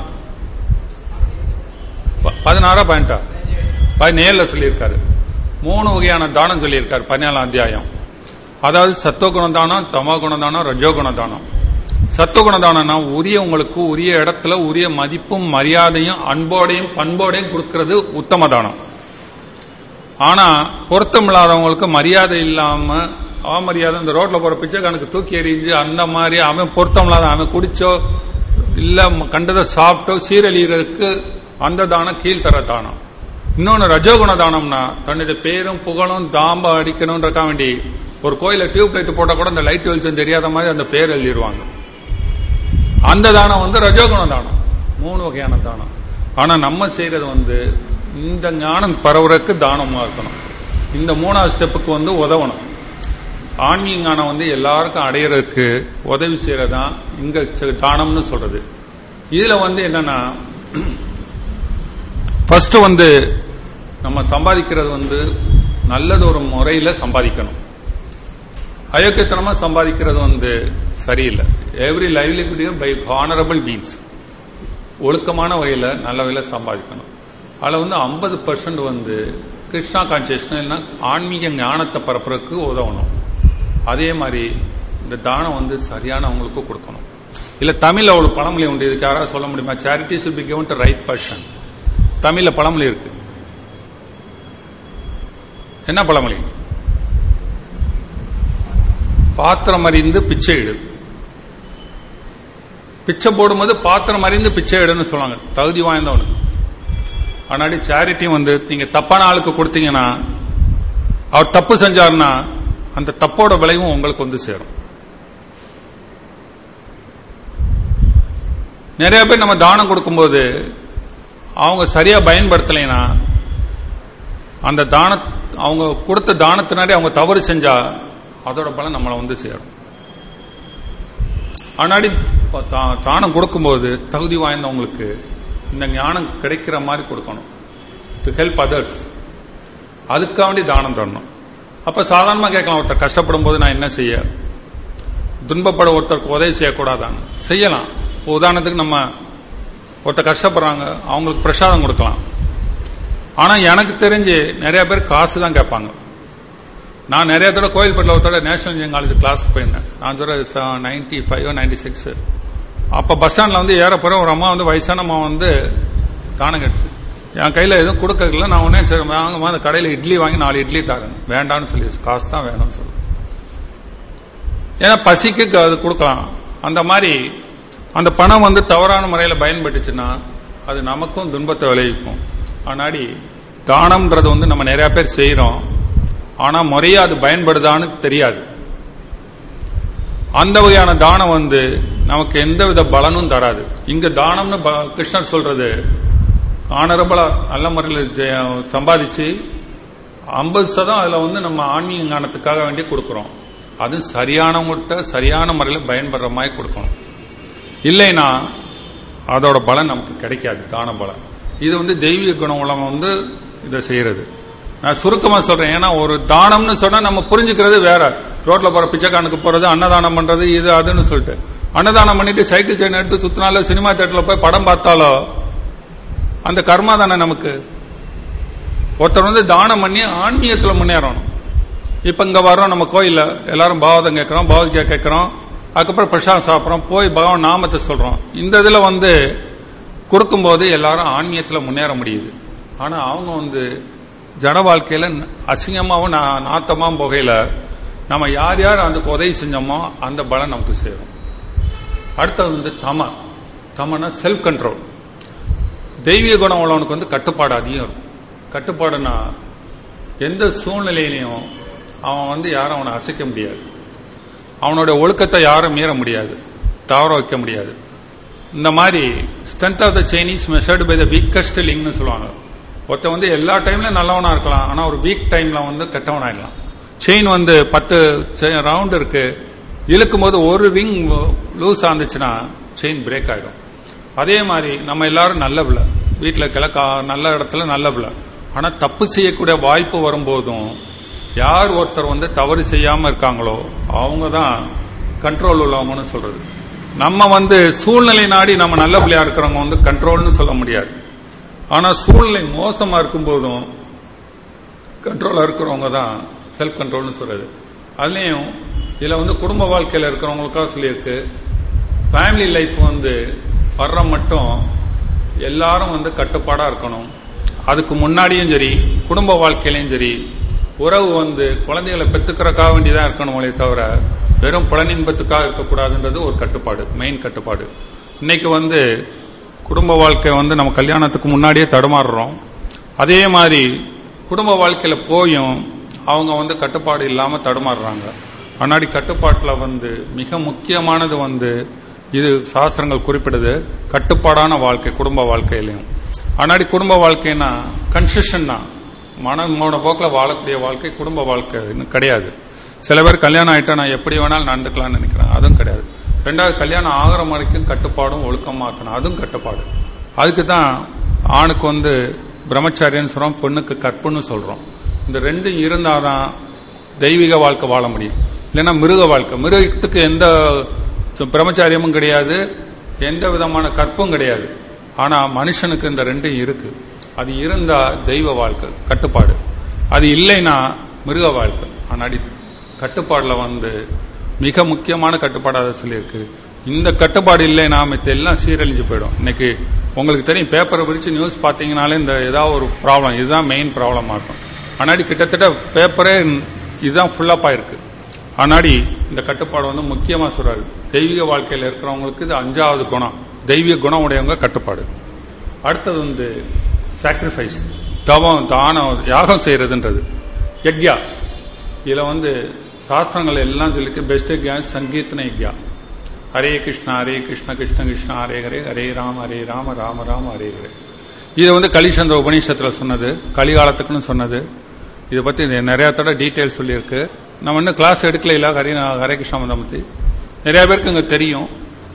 Speaker 1: 16 17 சொல்லியிருக்காரு. 3 வகையான தானம் சொல்லியிருக்காரு 14ஆம் அத்தியாயம். அதாவது சத்துவகுண தானம், தமோ குண தானம், ரஜோகுண தானம். சத்துவகுண தானம்னா உரியவங்களுக்கு உரிய இடத்துல உரிய மதிப்பும் மரியாதையும் அன்போடையும் பண்போடையும் கொடுக்கிறது உத்தம தானம். ஆனா பொருத்தம் இல்லாதவங்களுக்கு மரியாதை இல்லாம அவமரியாதை, இந்த ரோட்ல போற பிச்சைக்கானுக்கு தூக்கி எறிஞ்சு அந்த மாதிரி அவன் பொருத்தம் இல்லாத அவன் குடிச்சோ இல்ல கண்டதை சாப்பிட்டோ சீரழிகிறதுக்கு அந்த தானம் கீழ்த்தர தானம். இன்னொன்னு ரஜோகுண தானம்னா தன்னுடைய பேரும் புகழும் தாம்ப அடிக்கணும்ன்றக்கா வேண்டி ஒரு கோயில டியூப் லைட் போட்டா கூட அந்த லைட் வெளிச்சம் தெரியாத மாதிரி அந்த பேர் எழுதிடுவாங்க. அந்த தானம் வந்து ரஜோகுண தானம். 3 வகையான தானம். ஆனா நம்ம செய்யறது வந்து இந்த ஞானம் பரவுறதுக்கு தானமா இருக்கணும். இந்த 3வது ஸ்டெப்புக்கு வந்து உதவணும். ஆன்மீக ஞானம் வந்து எல்லாருக்கும் அடையறதுக்கு உதவி செய்யறதான் இங்க தானம்னு சொல்றது. இதுல வந்து என்னன்னா, ஃபர்ஸ்ட் வந்து நம்ம சம்பாதிக்கிறது வந்து நல்லது ஒரு முறையில சம்பாதிக்கணும். அயோக்கியத்தனமா சம்பாதிக்கிறது வந்து சரியில்லை. Every livelihood by honourable means, ஒழுக்கமான வகையில நல்ல வகையில சம்பாதிக்கணும். அதுல வந்து 50% வந்து கிருஷ்ணா கான்சியஸ்னஸ் ஆன்மீக ஞானத்தை பரப்புறதுக்கு உதவணும். அதே மாதிரி இந்த தானம் வந்து சரியானவங்களுக்கு கொடுக்கணும். இல்ல தமிழ்ல ஒரு பழமொழி உண்டு, இதுக்கு யாராவது சொல்ல முடியுமா? Charities will be given to right person. தமிழ்ல பழமொழி இருக்கு. என்ன பழமொழி? பாத்திரம் அறிந்து பிச்சை இடு. பிச்சை போடும்போது பாத்திரம் அறிந்து பிச்சை எடுன்னு சொல்லுவாங்க, தகுதி வாய்ந்தவனுக்கு. ஆனாடி சேரிட்டி வந்து நீங்க தப்பான ஆளுக்கு கொடுத்தீங்கன்னா, அவர் தப்பு செஞ்சாருன்னா அந்த தப்போட விளைவும் உங்களுக்கு வந்து சேரும். நிறைய பேர் நம்ம தானம் கொடுக்கும்போது அவங்க சரியா பயன்படுத்தலைன்னா, அந்த அவங்க கொடுத்த தானத்தினாடி அவங்க தவறு செஞ்சா அதோட பலன் நம்மளை வந்து சேரும். ஆனாடி தானம் கொடுக்கும்போது தகுதி வாய்ந்தவங்களுக்கு இந்த ஞானம் கிடைக்கிற மாதிரி கொடுக்கணும். டு ஹெல்ப் அதர்ஸ், அதுக்காக வேண்டி தானம் தரணும். அப்ப சாதாரணமா கேட்கலாம், ஒருத்தர் கஷ்டப்படும் போது நான் என்ன செய்ய, துன்பப்பட ஒருத்தருக்கு உதவி செய்யக்கூடாதான்னு செய்யலாம். உதாரணத்துக்கு நம்ம ஒருத்தர் கஷ்டப்படுறாங்க, அவங்களுக்கு பிரசாதம் கொடுக்கலாம். ஆனா எனக்கு தெரிஞ்சு நிறைய பேர் காசு தான் கேட்பாங்க. நான் நிறைய தடவை கோயில்பேட்டில் ஒருத்தோட நேஷனல் இன்ஜினியரிங் காலேஜ் கிளாஸுக்கு போயிருந்தேன். நான் சொல்ற 95 96. அப்ப பஸ் ஸ்டாண்ட்ல வந்து ஏறப்போற ஒரு அம்மா வந்து வயசான அம்மா வந்து தானம் கிடைச்சு, என் கையில எதுவும் கொடுக்கல. நான் உடனே சரி வாங்கம்மா, அந்த கடையில இட்லி வாங்கி 4 இட்லி தரேன். வேண்டான்னு சொல்லி, காசு தான் வேணும்னு சொல்லு. ஏன்னா பசிக்கு அது கொடுக்கலாம். அந்த மாதிரி அந்த பணம் வந்து தவறான முறையில் பயன்பட்டுச்சுன்னா அது நமக்கும் துன்பத்தை விளைவிக்கும். ஆனாடி தானம்ன்றது வந்து நம்ம நிறைய பேர் செய்யறோம், ஆனா முறையா அது பயன்படுதான்னு தெரியாது. அந்த வகையான தானம் வந்து நமக்கு எந்தவித பலனும் தராது. இங்க தானம்னு கிருஷ்ணர் சொல்றது, ஆனரபிளா நல்ல முறையில் சம்பாதிச்சு 50% அதுல வந்து நம்ம ஆன்மீக ஞானத்துக்காக வேண்டி கொடுக்கிறோம். அது சரியானவங்கள்ட்ட சரியான முறையில் பயன்படுற மாதிரி கொடுக்கணும். இல்லைன்னா அதோட பலன் நமக்கு கிடைக்காது, தான பலன். இது வந்து தெய்வீக குணம் உள்ளவங்க வந்து இதை செய்யறது. நான் சுருக்கமா சொல்றேன், ஏன்னா ஒரு தானம்னு சொன்னா நம்ம புரிஞ்சுக்கிறது வேற. ரோட்ல போற பிச்சைக்கானுக்கு போறது, அன்னதானம் பண்றது, இது அதுன்னு சொல்லிட்டு அன்னதானம் பண்ணிட்டு சைக்கிள் செயின் எடுத்து சுத்தினாலோ, சினிமா தியேட்டர்ல போய் படம் பார்த்தாலோ அந்த கர்மா தானே நமக்கு. ஒருத்தர் வந்து தானம் பண்ணி ஆன்மீகத்துல முன்னேறணும். இப்ப இங்க வர்றோம், நம்ம கோயில்ல எல்லாரும் பாவதம் கேட்கிறோம், பாவதிகா கேட்கிறோம், அதுக்கப்புறம் பிரசாதம் சாப்பிட்றோம், போய் பகவான் நாமத்தை சொல்றோம். இந்த இதுல வந்து கொடுக்கும்போது எல்லாரும் ஆன்மீகத்துல முன்னேற முடியுது. ஆனா அவங்க வந்து ஜட வாழ்க்கையில அசிங்கமாவும் நாத்தமாவும் போகையில நம்ம யார் யார் அதுக்கு உதவி செஞ்சோமோ அந்த பலன் நமக்கு சேரும். அடுத்தது வந்து தமனா செல்ஃப் கண்ட்ரோல். தெய்வீக குணம் உள்ளவனுக்கு வந்து கட்டுப்பாடு அதிகம் இருக்கும். கட்டுப்பாடுனா எந்த சூழ்நிலையிலையும் அவன் வந்து யாரும் அவனை அசைக்க முடியாது, அவனுடைய ஒழுக்கத்தை யாரும் மீற முடியாது, தவற வைக்க முடியாது. இந்த மாதிரி strength of the chain is measured by the weakest லிங்க்னு சொல்லுவாங்க. ஒருத்த வந்து எல்லா டைம்லயும் நல்லவனா இருக்கலாம், ஆனா ஒரு வீக் டைம்ல வந்து கெட்டவனாயிடலாம். செயின் வந்து 10 ரவுண்ட் இருக்கு, இழுக்கும் போது ஒரு ரிங் லூஸ் ஆந்துச்சுன்னா செயின் பிரேக் ஆயிடும். அதே மாதிரி நம்ம எல்லாரும் நல்ல பிள்ளை, வீட்டில் கிழக்க நல்ல இடத்துல நல்ல பிள்ளை, ஆனா தப்பு செய்யக்கூடிய வாய்ப்பு வரும்போதும் யார் ஒருத்தர் வந்து தவறு செய்யாம இருக்காங்களோ அவங்க தான் கண்ட்ரோல் உள்ளவங்கன்னு சொல்றது. நம்ம வந்து சூழ்நிலை நாடி நம்ம நல்ல பிள்ளையா இருக்கிறவங்க வந்து கண்ட்ரோல்னு சொல்ல முடியாது. ஆனா சூழ்நிலை மோசமா இருக்கும் போதும் கண்ட்ரோலா இருக்கிறவங்க தான் செல்ஃப் கண்ட்ரோல்னு சொல்றது. அதுலயும் இதுல வந்து குடும்ப வாழ்க்கையில இருக்கிறவங்களுக்காக சொல்லியிருக்கு, ஃபேமிலி லைஃப் வந்து வர்ற மட்டும் எல்லாரும் வந்து கட்டுப்பாடா இருக்கணும். அதுக்கு முன்னாடியும் சரி, குடும்ப வாழ்க்கையிலையும் சரி, உறவு வந்து குழந்தைகளை பெத்துக்கிறக்காக வேண்டிதான் இருக்கணுமே தவிர வெறும் புலனின்பத்துக்காக இருக்கக்கூடாதுன்றது ஒரு கட்டுப்பாடு, மெயின் கட்டுப்பாடு. இன்னைக்கு வந்து குடும்ப வாழ்க்கை வந்து நம்ம கல்யாணத்துக்கு முன்னாடியே தடுமாறுறோம். அதே மாதிரி குடும்ப வாழ்க்கையில போயும் அவங்க வந்து கட்டுப்பாடு இல்லாம தடுமாறுறாங்க. முன்னாடி கட்டுப்பாட்டுல வந்து மிக முக்கியமானது வந்து இது சாஸ்திரங்கள் குறிப்பிடுது, கட்டுப்பாடான வாழ்க்கை குடும்ப வாழ்க்கையிலையும். முன்னாடி குடும்ப வாழ்க்கைன்னா கன்செஷன் தான், மனமோட போக்கில் வாழக்கூடிய வாழ்க்கை குடும்ப வாழ்க்கை கிடையாது. சில பேர் கல்யாணம் ஆயிட்டா நான் எப்படி வேணாலும் நடந்துக்கலாம்னு நினைக்கிறேன், அதுவும் கிடையாது. ரெண்டாவது, கல்யாணம் ஆகிற வரைக்கும் கட்டுப்பாடும் ஒழுக்கமா இருக்கணும், அதுவும் கட்டுப்பாடு. அதுக்கு தான் ஆணுக்கு வந்து பிரம்மச்சாரியன்னு சொல்றோம், பெண்ணுக்கு கற்புன்னு சொல்றோம். இந்த ரெண்டும் இருந்தாதான் தெய்வீக வாழ்க்கை வாழ முடியும். இல்லைன்னா மிருக வாழ்க்கை, மிருகத்துக்கு எந்த பிரம்மச்சாரியமும் கிடையாது, எந்த விதமான கற்பும் கிடையாது. ஆனா மனுஷனுக்கு இந்த ரெண்டும் இருக்கு. அது இருந்தா தெய்வ வாழ்க்கை கட்டுப்பாடு, அது இல்லைன்னா மிருக வாழ்க்கை. ஆனால் கட்டுப்பாடுல வந்து மிக முக்கியமான கட்டுப்பாடு அதை சொல்லியிருக்கு. இந்த கட்டுப்பாடு இல்லைன்னா மத்த எல்லாம் சீரழிஞ்சு போயிடும். இன்னைக்கு உங்களுக்கு தெரியும், பேப்பரை விரிச்சு நியூஸ் பார்த்தீங்கன்னாலே இந்த ஏதாவது ஒரு ப்ராப்ளம், இதுதான் மெயின் ப்ராப்ளமா இருக்கும். ஆனாடி கிட்டத்தட்ட பேப்பரே இதுதான் ஃபுல்லப் ஆயிருக்கு. ஆனாடி இந்த கட்டுப்பாடு வந்து முக்கியமா சொல்றாரு. தெய்வீக வாழ்க்கையில் இருக்கிறவங்களுக்கு இது 5வது குணம், தெய்வீக குணம் உடையவங்க கட்டுப்பாடு. அடுத்தது வந்து சாக்ரிஃபைஸ், தவம், தானம், யாகம் செய்யறதுன்றது யக்யா. இதுல வந்து சாஸ்திரங்கள் எல்லாம் சொல்லிட்டு பெஸ்ட் யக்யா சங்கீர்த்தன யக்யா. ஹரே கிருஷ்ணா கிருஷ்ண கிருஷ்ணா ஹரே ஹரே, ஹரே ராம ராம ராம ஹரே ஹரே. இது வந்து கலிசந்திர உபநிஷத்துல சொன்னது, கலிகாலத்துக்குன்னு சொன்னது. இதை பத்தி நிறைய தடவை டீட்டெயில் சொல்லியிருக்கு. நம்ம இன்னும் கிளாஸ் எடுக்கல, இல்ல ஹரே கிருஷ்ணா மந்திரம் பத்தி நிறைய பேருக்கு இங்க தெரியும்.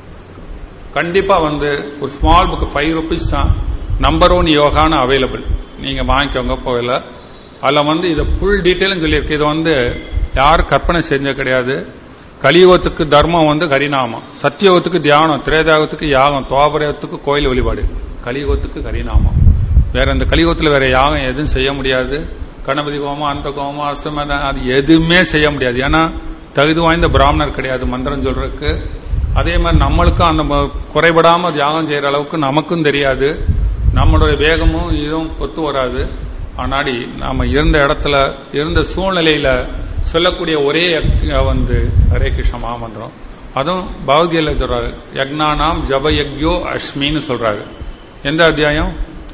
Speaker 1: கண்டிப்பா வந்து ஒரு ஸ்மால் புக் 5 rupees தான், நம்பர் 1 யோகான்னு அவைலபிள், நீங்க வாங்கிக்கோங்க. போகல அதுல வந்து இதை ஃபுல் டீட்டெயிலும் சொல்லியிருக்கு. இது வந்து யாரும் கற்பனை செஞ்ச கிடையாது. கலியுகத்துக்கு தர்மம் வந்து ஹரிநாமம், சத்தியுகத்துக்கு தியானம், திரேதாயுகத்துக்கு யாகம், துவாபரத்துக்கு கோயில் வழிபாடு, கலியுகத்துக்கு ஹரிநாமம். வேற இந்த கலியுகத்தில் வேற யாகம் எதுவும் செய்ய முடியாது. கணபதி கோமம், அந்த கோமம், அஸ்வமேதம், அது எதுவுமே செய்ய முடியாது. ஏன்னா தகுதி வாய்ந்த பிராமணர் கிடையாது மந்திரம் சொல்றதுக்கு. அதே மாதிரி நம்மளுக்கும் அந்த குறைபடாம தியாகம் செய்யற அளவுக்கு நமக்கும் தெரியாது. நம்மளுடைய வேகமும் இதுவும் ஒத்து வராது. ஆனாடி நாம இருந்த இடத்துல இருந்த சூழ்நிலையில சொல்லக்கூடிய ஒரே வந்து ஹரே கிருஷ்ண மகாமந்திரம். அதுவும் பகவத்கீதையில சொல்றாரு, யக்ஞானாம் ஜப யக்யோ அஸ்மின்னு சொல்றாரு. எந்த அத்தியாயம்?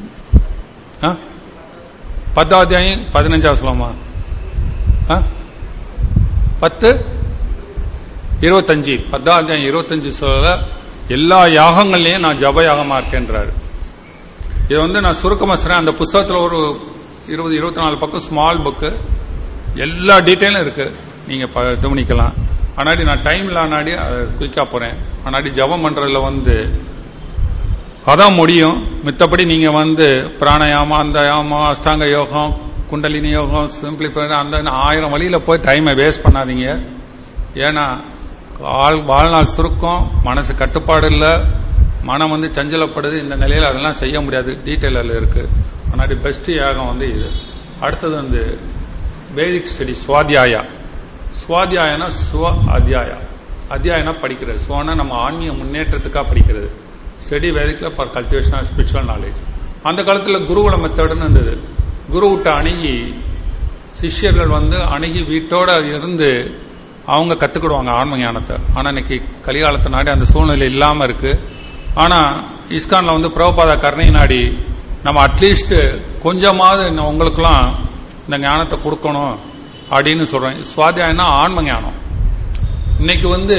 Speaker 1: 10வது அத்தியாயம் 15வது சொல்லமா? 10:25 10வது அத்தியாயம் 25 சொல்ல எல்லா யாகங்கள்லயும் நான் ஜப யாகமா இருக்கேன்றாரு. இது வந்து நான் சுருக்கமா சொல்றேன். அந்த புஸ்தகத்துல ஒரு 20-24 பக்கம் ஸ்மால் புக்கு, எல்லா டீட்டெயிலும் இருக்கு, நீங்க கவனிக்கலாம். ஆனாடி நான் டைம் இல்லாடி குயிக்கா போறேன். ஆனாடி ஜபம் பண்றதுல வந்து அதான் முடியும். மித்தபடி நீங்க வந்து பிராணயாமம், அந்த யாமம், அஷ்டாங்க யோகம், குண்டலினி யோகம், சிம்பிளிஃபை, அந்த 1000 வழியில போய் டைமை வேஸ்ட் பண்ணாதீங்க. ஏன்னா வாழ்நாள் சுருக்கம், மனசு கட்டுப்பாடு இல்ல, மனம் வந்து சஞ்சலப்படுது. இந்த நிலையில அதெல்லாம் செய்ய முடியாது. டீட்டெயில் அதுல இருக்கு. ஆனால் பெஸ்ட் யாகம் வந்து இது. அடுத்தது வந்து வேதிக் ஸ்டடி, சுவாத்தியாயா. சுவாத்தியாயனா சுவ அத்தியாயா, அத்தியாயனா படிக்கிறது, சுவனா நம்ம ஆன்மீக முன்னேற்றத்துக்காக படிக்கிறது. ஸ்டடி வேதிக்ல for cultivation of spiritual knowledge. அந்த காலத்துல குருகுல மெத்தடுன்னு இருந்தது. குரு விட்ட அணுகி சிஷ்யர்கள் வந்து அணுகி வீட்டோட இருந்து அவங்க கத்துக்கிடுவாங்க ஆன்ம ஞானத்தை. ஆனா இன்னைக்கு கலிகாலத்தை நாடி அந்த சூழ்நிலை இல்லாம இருக்கு. ஆனா இஸ்கான்ல வந்து பிரபுபாதா கருணை நாடி நம்ம அட்லீஸ்ட் கொஞ்சமாவது உங்களுக்கெல்லாம் இந்த ஞானத்தை கொடுக்கணும் அப்படின்னு சொல்றேன். சுவாத்தியாயம்னா ஆன்ம ஞானம். இன்னைக்கு வந்து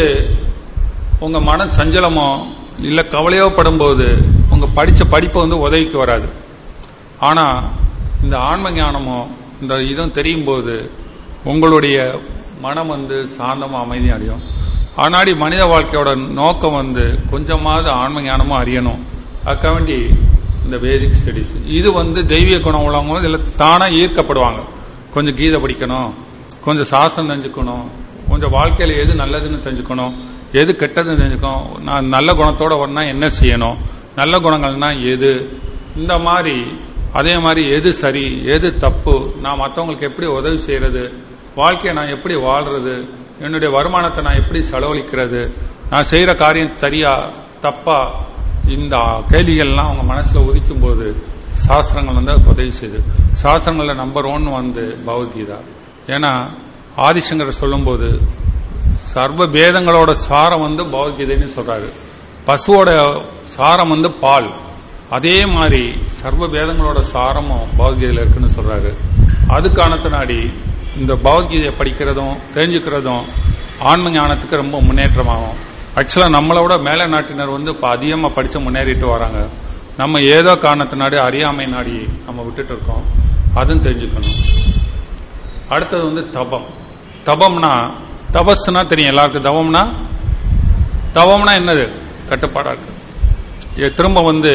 Speaker 1: உங்க மன சஞ்சலமோ இல்ல கவலையோ படும்போது உங்க படிச்ச படிப்பு வந்து உதவிக்கு வராது. ஆனா இந்த ஆன்ம ஞானமோ இந்த இதுவும் தெரியும் போது உங்களுடைய மனம் வந்து சாந்தமா அமைதி அடையும். ஆனாடி மனித வாழ்க்கையோட நோக்கம் வந்து கொஞ்சமாவது ஆன்ம ஞானமும் அறியணும். அதுக்காக வேண்டி இந்த வேதிக் ஸ்டடிஸ் இது வந்து தெய்வீக குணம் உள்ளவங்க இதுல தானா ஈர்க்கப்படுவாங்க. கொஞ்சம் கீதை படிக்கணும், கொஞ்சம் சாஸ்திரம் தெரிஞ்சுக்கணும், கொஞ்சம் வாழ்க்கையில எது நல்லதுன்னு தெரிஞ்சுக்கணும், எது கெட்டதுன்னு தெரிஞ்சுக்கணும், நான் நல்ல குணத்தோட வரனா என்ன செய்யணும், நல்ல குணங்கள்னா எது, இந்த மாதிரி. அதே மாதிரி எது சரி எது தப்பு, நான் மற்றவங்களுக்கு எப்படி உதவி செய்யறது, வாழ்க்கையை நான் எப்படி வாழ்றது, என்னுடைய வருமானத்தை நான் எப்படி செலவழிக்கிறது, நான் செய்யற காரியம் சரியா தப்பா, இந்த கேள்விகள்லாம் அவங்க மனசுல உதிக்கும் போது சாஸ்திரங்கள் வந்து உதவி செய்யுது. சாஸ்திரங்கள்ல நம்பர் 1 வந்து பகவத்கீதா. ஏன்னா ஆதிசங்கர் சொல்லும் போது சர்வ வேதங்களோட சாரம் வந்து பகவத்கீதைன்னு சொல்றாரு. பசுவோட சாரம் வந்து பால், அதே மாதிரி சர்வ வேதங்களோட சாரமும் பகவத்கீதையில இருக்குன்னு சொல்றாரு. அதுக்கான நாடி இந்த பகவத்கீதையை படிக்கிறதும் தெரிஞ்சுக்கிறதும் ஆன்ம ஞானத்துக்கு ரொம்ப முன்னேற்றமாகும். ஆக்சுவலா நம்மளோட மேல நாட்டினர் வந்து இப்ப அதிகமா படிச்சு முன்னேறிட்டு வராங்க. நம்ம ஏதோ காரணத்தினாடி அறியாமை நாடி நம்ம விட்டுட்டு இருக்கோம். அதுவும் தெரிஞ்சுக்கணும். அடுத்தது வந்து தபம். தபம்னா, தபஸ்னா தெரியும் எல்லாருக்கும். தவம்னா என்னது? கட்டுப்பாடா இருக்கு. திரும்ப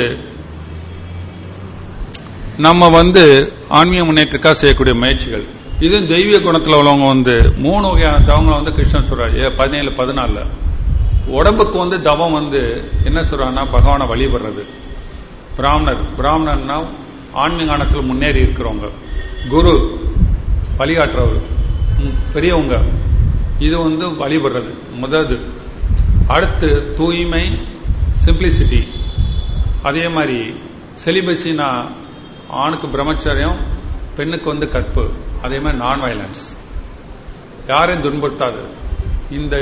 Speaker 1: நம்ம ஆன்மீக முன்னேற்றக்காக செய்யக்கூடிய முயற்சிகள். இது தெய்வீக குணத்தில் உள்ளவங்க 3 வகையான தவங்களை கிருஷ்ணன் சொல்றாரு 17-14. உடம்புக்கு தவம் என்ன சொல்றாங்கன்னா பகவானை வழிபடுறது. பிராமணர்னா ஆன்மீகானத்தில் முன்னேறி இருக்கிறவங்க, குரு வழிகாட்டுறவர், பெரியவங்க, இது வழிபடுறது முதல். அடுத்து தூய்மை, சிம்பிளிசிட்டி. அதே மாதிரி செலிபஸினா ஆணுக்கு பிரம்மச்சரியம், பெண்ணுக்கு கற்பு. அதே மாதிரி நான் வயலன்ஸ், யாரையும் துன்புறுத்தாது. இந்த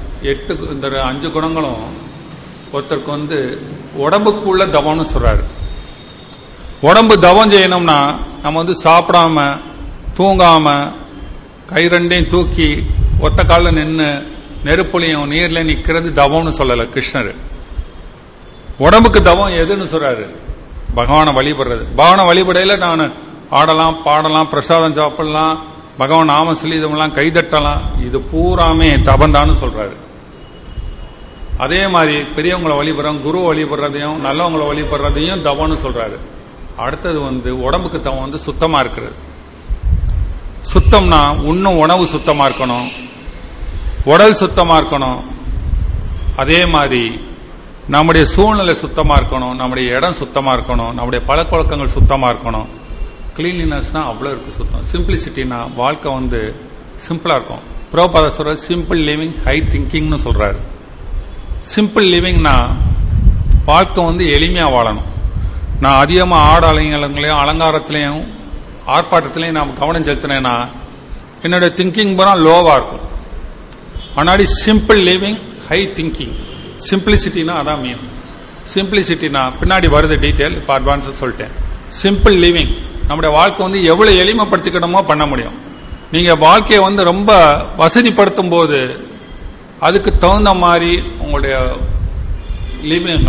Speaker 1: 5 குணங்களும் ஒருத்தருக்கு உடம்புக்குள்ள தவம்னு சொல்றாரு. உடம்பு தவம் செய்யணும்னா நம்ம சாப்பிடாம தூங்காம கை ரெண்டையும் தூக்கி ஒத்த காலில் நின்று நெருப்புலையும் நீர்ல நிக்கிறது தவம்னு சொல்லல கிருஷ்ணர். உடம்புக்கு தவம் எதுன்னு சொல்றாரு? பகவானை வழிபடுறது. பகவானை வழிபடையில நான் ஆடலாம், பாடலாம், பிரசாதம் சாப்பிடலாம், பகவான் நாம சொல்லி இதெல்லாம் கைதட்டலாம், இது பூராமே தபந்தான்னு சொல்றாரு. அதே மாதிரி பெரியவங்களை வழிபடுறோம், குரு வழிபடுறதையும் நல்லவங்களை வழிபடுறதையும் தவம்னு சொல்றாரு. அடுத்தது உடம்புக்கு தவம் சுத்தமா இருக்கிறது. சுத்தம்னா உண்ணும் உணவு சுத்தமா இருக்கணும், உடல் சுத்தமா இருக்கணும், அதே மாதிரி நம்முடைய சூழ்நிலை சுத்தமா இருக்கணும், நம்முடைய இடம் சுத்தமா இருக்கணும், நம்முடைய பழக்கவழக்கங்கள் சுத்தமா இருக்கணும். கிளீன்லினஸ்னா அவ்வளவு இருக்கு சுத்தம். சிம்பிளிசிட்டினா வாழ்க்கை சிம்பிளா இருக்கும். பிரபுபாதா சொல்ற சிம்பிள் லிவிங் ஹை திங்கிங்னு சொல்றாரு. சிம்பிள் லிவிங்னா வாழ்க்கை எளிமையா வாழணும். நான் அதிகமா ஆடலைங்களையும் அலங்காரத்திலையும் ஆர்ப்பாட்டத்திலையும் நான் கவனம் செலுத்தினேன்னா என்னுடைய திங்கிங் பூரா லோவா இருக்கும். ஆனாடி சிம்பிள் லிவிங் ஹை திங்கிங். சிம்பிளிசிட்டினா அதான் மீன். சிம்பிளிசிட்டினா பின்னாடி வருது டீட்டெயில், இப்போ அட்வான்ஸ் சொல்லிட்டேன். சிம்பிள் லிவிங் நம்முடைய வாழ்க்கை எவ்வளவு எளிமைப்படுத்திக்கணுமோ பண்ண முடியும். நீங்க வாழ்க்கையை ரொம்ப வசதிப்படுத்தும் போது அதுக்கு தகுந்த மாதிரி உங்களுடைய லிவிங்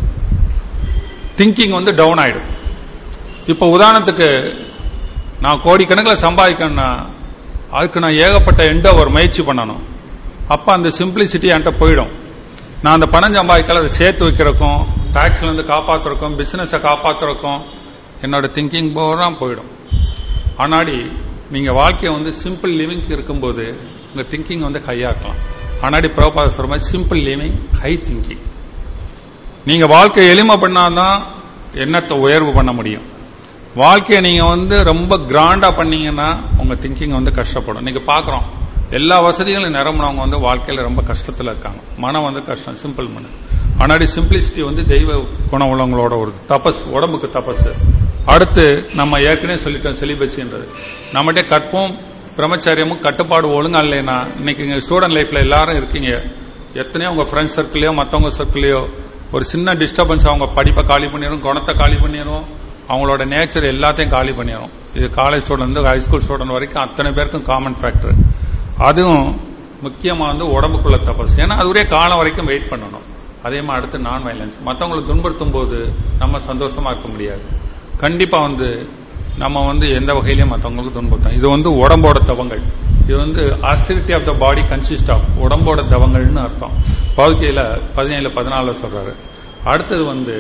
Speaker 1: திங்கிங் டவுன் ஆயிடும். இப்ப உதாரணத்துக்கு நான் கோடிக்கணக்கில் சம்பாதிக்கணும்னா அதுக்கு நான் ஏகப்பட்ட ஒரு முயற்சி பண்ணணும். அப்ப அந்த சிம்பிளிசிட்டி என்கிட்ட போயிடும். நான் அந்த பணம் சம்பாதிக்கல அதை சேர்த்து வைக்கிறக்கும், டாக்ஸ்ல இருந்து காப்பாத்துறக்கும், பிசினஸை காப்பாத்துறக்கும் என்னோட திங்கிங் பூரா போயிடும். ஆனாடி நீங்க வாழ்க்கையை சிம்பிள் லிவிங் இருக்கும்போது உங்க திங்கிங் ஹையா இருக்கலாம். ஆனாடி பிரபுபாதா சொல்ற மாதிரி சிம்பிள் லிவிங் ஹை திங்கிங். நீங்க வாழ்க்கையை எளிமை பண்ணாதான் எண்ணத்தை உயர்வு பண்ண முடியும். வாழ்க்கையை நீங்க ரொம்ப கிராண்டா பண்ணீங்கன்னா உங்க திங்கிங் கஷ்டப்படும். நீங்க பாக்குறோம் எல்லா வசதிகளும் நிரம்பினவங்க வாழ்க்கையில ரொம்ப கஷ்டத்துல இருக்காங்க. மனம் கஷ்டம், சிம்பிள் மனம். ஆனாடி சிம்பிளிசிட்டி தெய்வ குணம் உள்ளவங்களோட ஒரு தபஸ், உடம்புக்கு தபஸ். அடுத்து நம்ம ஏற்கனவே சொல்லிட்டோம் செலிபஸின்றது. நம்மகிட்ட கற்பும் பிரம்மச்சரியமும் கட்டுப்பாடு ஒழுங்கா இல்லைன்னா இன்னைக்கு ஸ்டூடெண்ட் லைஃப்ல எல்லாரும் இருக்கீங்க. எத்தனையோ உங்க ஃப்ரெண்ட்ஸ் சர்க்கிளையோ மற்றவங்க சர்க்கிளையோ ஒரு சின்ன டிஸ்டர்பன்ஸ் அவங்க படிப்பை காலி பண்ணிடும், குணத்தை காலி பண்ணிடும், அவங்களோட நேச்சர் எல்லாத்தையும் காலி பண்ணிடும். இது காலேஜ் ஸ்டூடெண்ட் ஹைஸ்கூல் ஸ்டூடெண்ட் வரைக்கும் அத்தனை பேருக்கும் காமன் ஃபேக்டர். அதுவும் முக்கியமா உடம்புக்குள்ள தபஸ். ஏன்னா அது ஒரே காலம் வரைக்கும் வெயிட் பண்ணணும். அதே மாதிரி அடுத்து நான் வயலன்ஸ். மற்றவங்களை துன்புறுத்தும் போது நம்ம சந்தோஷமா இருக்க முடியாது. கண்டிப்பா நம்ம எந்த வகையிலையும் மற்றவங்களுக்கு துன்புறுத்தோம். இது உடம்போட தவங்கள். இது austerity of the body consist of உடம்போட தவங்கள்னு அர்த்தம். பௌர்கீதையில 17-14 சொல்றாரு. அடுத்தது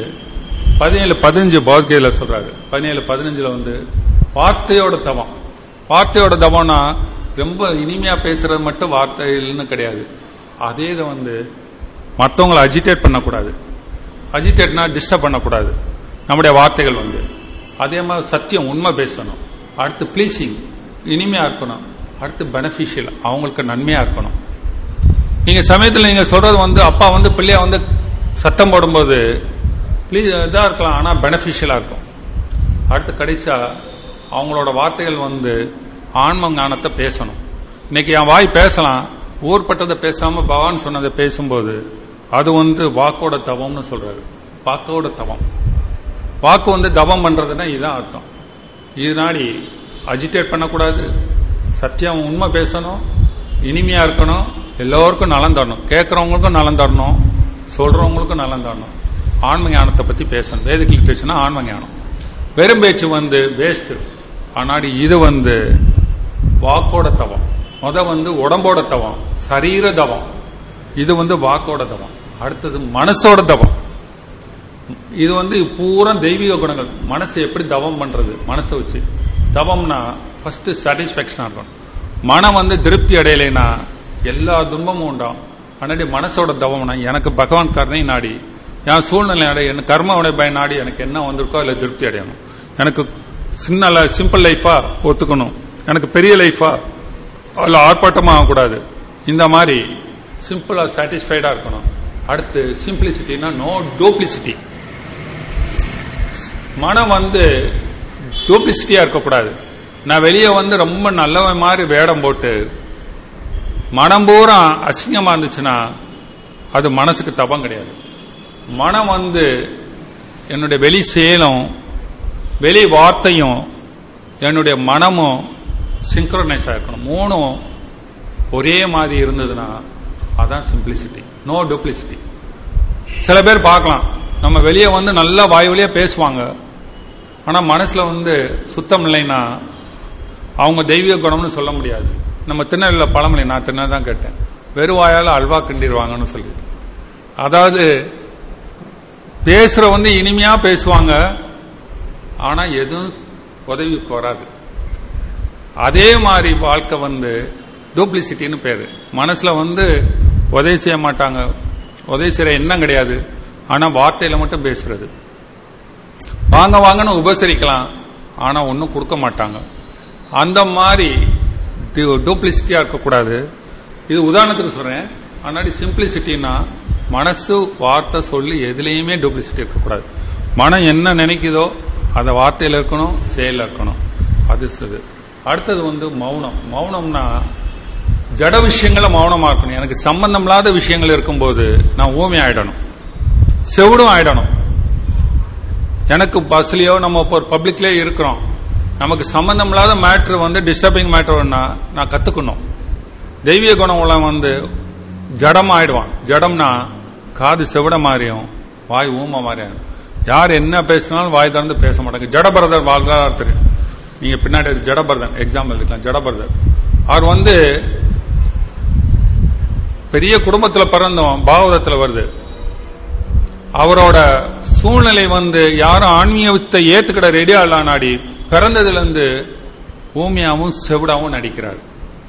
Speaker 1: 17-15 பௌர்கீதையில சொல்றாரு. 17-15 வார்த்தையோட தவம். வார்த்தையோட தவம்னா ரொம்ப இனிமையா பேசுறது மட்டும் வார்த்தைன்னு கிடையாது. அதே இதை மற்றவங்களை அஜிடேட் பண்ணக்கூடாது. அஜிடேட்னா டிஸ்டர்ப் பண்ணக்கூடாது நம்முடைய வார்த்தைகள். அதே மாதிரி சத்தியம், உண்மை பேசணும். அடுத்து பிளீசிங், இனிமையா இருக்கணும். அடுத்து பெனிஃபிஷியல், அவங்களுக்கு நன்மையா இருக்கணும். நீங்க சமயத்தில் நீங்க சொல்றது அப்பா பிள்ளையா சத்தம் போடும்போது ப்ளீஸ் இதா இருக்கலாம், ஆனா பெனிஃபிஷியலா இருக்கும். அடுத்து கடைசியா அவங்களோட வார்த்தைகள் ஆன்ம ஞானத்தை பேசணும். இன்னைக்கு என் வாய் பேசலாம், ஊர்பட்டதை பேசாம பகவான் சொன்னதை பேசும்போது அது வாக்கோட தவம்னு சொல்றாரு. வாக்கோட தவம். வாக்கு தவம் பண்றதுன்னா இதுதான் அர்த்தம். இதனாடி அஜிடேட் பண்ணக்கூடாது, சத்தியம் உண்மை பேசணும், இனிமையா இருக்கணும், எல்லோருக்கும் நலம் தரணும், கேட்கறவங்களுக்கும் நலம் தரணும், சொல்றவங்களுக்கும் நலம் தரணும். ஆன்ம ஞானத்தை பத்தி பேசணும். வேதிக் லிட்ரேச்சர்னா ஆன்ம ஞானம். வெறும் பேச்சு வேஸ்ட். ஆனாடி இது வாக்கோட தவம். வந்து உடம்போட தவம், சரீர தவம். இது வந்து வாக்கோட தவம். அடுத்தது மனசோட தவம். இது வந்து பூரா தெய்வீக குணங்கள். மனசை எப்படி தவம் பண்றது? மனசை வச்சு தவம்னா ஃபர்ஸ்ட் சாட்டிஸ்பாக்சனா இருக்கணும். மனம் வந்து திருப்தி அடையலைன்னா எல்லா துன்பமும் உண்டாம். ஆனால் மனசோட தவம்னா எனக்கு பகவான் கருணை நாடி, என் சூழ்நிலை நாடி, என் கர்ம உடைப்பை நாடி எனக்கு என்ன வந்திருக்கோ அதில் திருப்தி அடையணும். எனக்கு சிம்பிள் லைஃபா ஒத்துக்கணும், எனக்கு பெரிய லைஃபா அதில் ஆர்ப்பாட்டமாக ஆகக்கூடாது. இந்த மாதிரி சிம்பிளா சாட்டிஸ்ஃபைடா இருக்கணும். அடுத்து சிம்பிளிசிட்டினா நோ டூப்ளிசிட்டி. மனம் வந்து டூப்ளிசிட்டியா இருக்கக்கூடாது. நான் வெளியே வந்து ரொம்ப நல்லவன் மாதிரி வேடம் போட்டு மனம் பூரா அசிங்கமா இருந்துச்சுன்னா அது மனசுக்கு தபம் கிடையாது. மனம் வந்து என்னுடைய வெளி செயலும் வெளி வார்த்தையும் என்னுடைய மனமும் சிங்க்ரோனைஸ் ஆயிருக்கணும். மூணும் ஒரே மாதிரி இருந்ததுன்னா அதான் சிம்பிளிசிட்டி, நோ டூப்ளிசிட்டி. சில பேர் பார்க்கலாம், நம்ம வெளியே வந்து நல்லா வாய் வழியா பேசுவாங்க, ஆனா மனசுல வந்து சுத்தம் இல்லைன்னா அவங்க தெய்வீக குணம்னு சொல்ல முடியாது. நம்ம திருநெல்வேலியில் பழமொழி, நான் திருநெல் தான் கேட்டேன், வெறுவாயால அல்வா கிண்டிடுவாங்கன்னு சொல்லி. அதாவது பேசுற வந்து இனிமையா பேசுவாங்க, ஆனா எதுவும் உதவிக்கு வராது. அதே மாதிரி வாழ்க்கை வந்து டூப்ளிசிட்டின்னு பேரு. மனசுல வந்து உதவி செய்ய மாட்டாங்க, உதவி செய்யற எண்ணம் கிடையாது, ஆனா வார்த்தையில மட்டும் பேசுறது. வாங்க வாங்கன்னு உபசரிக்கலாம், ஆனா ஒன்னும் கொடுக்க மாட்டாங்க. அந்த மாதிரி டூப்ளிசிட்டியா இருக்கக்கூடாது. இது உதாரணத்துக்கு சொல்றேன். ஆனாடி சிம்பிளிசிட்டினா மனசு வார்த்தை சொல்லி எதுலையுமே டூப்ளிசிட்டி இருக்கக்கூடாது. மனம் என்ன நினைக்குதோ அந்த வார்த்தையில இருக்கணும், செயல இருக்கணும். அது அடுத்தது வந்து மௌனம். மௌனம்னா ஜட விஷயங்கள மௌனமா இருக்கணும். எனக்கு சம்பந்தம் இல்லாத விஷயங்கள் இருக்கும்போது நான் ஊமை ஆயிடணும், செவிடும் ஆயிடணும். எனக்கு பஸ்லயோ நம்ம இப்போ பப்ளிக்லயே இருக்கிறோம், நமக்கு சம்பந்தம் இல்லாத மேட்ரு வந்து டிஸ்டர்பிங் மேட்ருன்னா நான் கத்துக்கணும். தெய்வீக குணம் உள்ள வந்து ஜடம் ஆயிடுவான். ஜடம்னா காது செவிட மாதிரியும் வாய் ஊம மாதிரியும். யார் என்ன பேசினாலும் வாய் திறந்து பேச மாட்டாங்க. ஜடபரதர் வாழ்க்கை தெரியும், நீங்க பின்னாடி ஜடபரதன் எக்ஸாம்பிள் எடுக்கலாம். ஜடபரதர் அவர் வந்து பெரிய குடும்பத்தில் பிறந்தோம், பாகவதத்தில் வருது. அவரோட சூழ்நிலை வந்து யாரும் ஆன்மீகத்தை ஏத்துக்கிட ரெடியா இல்ல. நாடி பிறந்ததுல இருந்து ஊமியாவும் செவிடாவும் நடிக்கிறார்.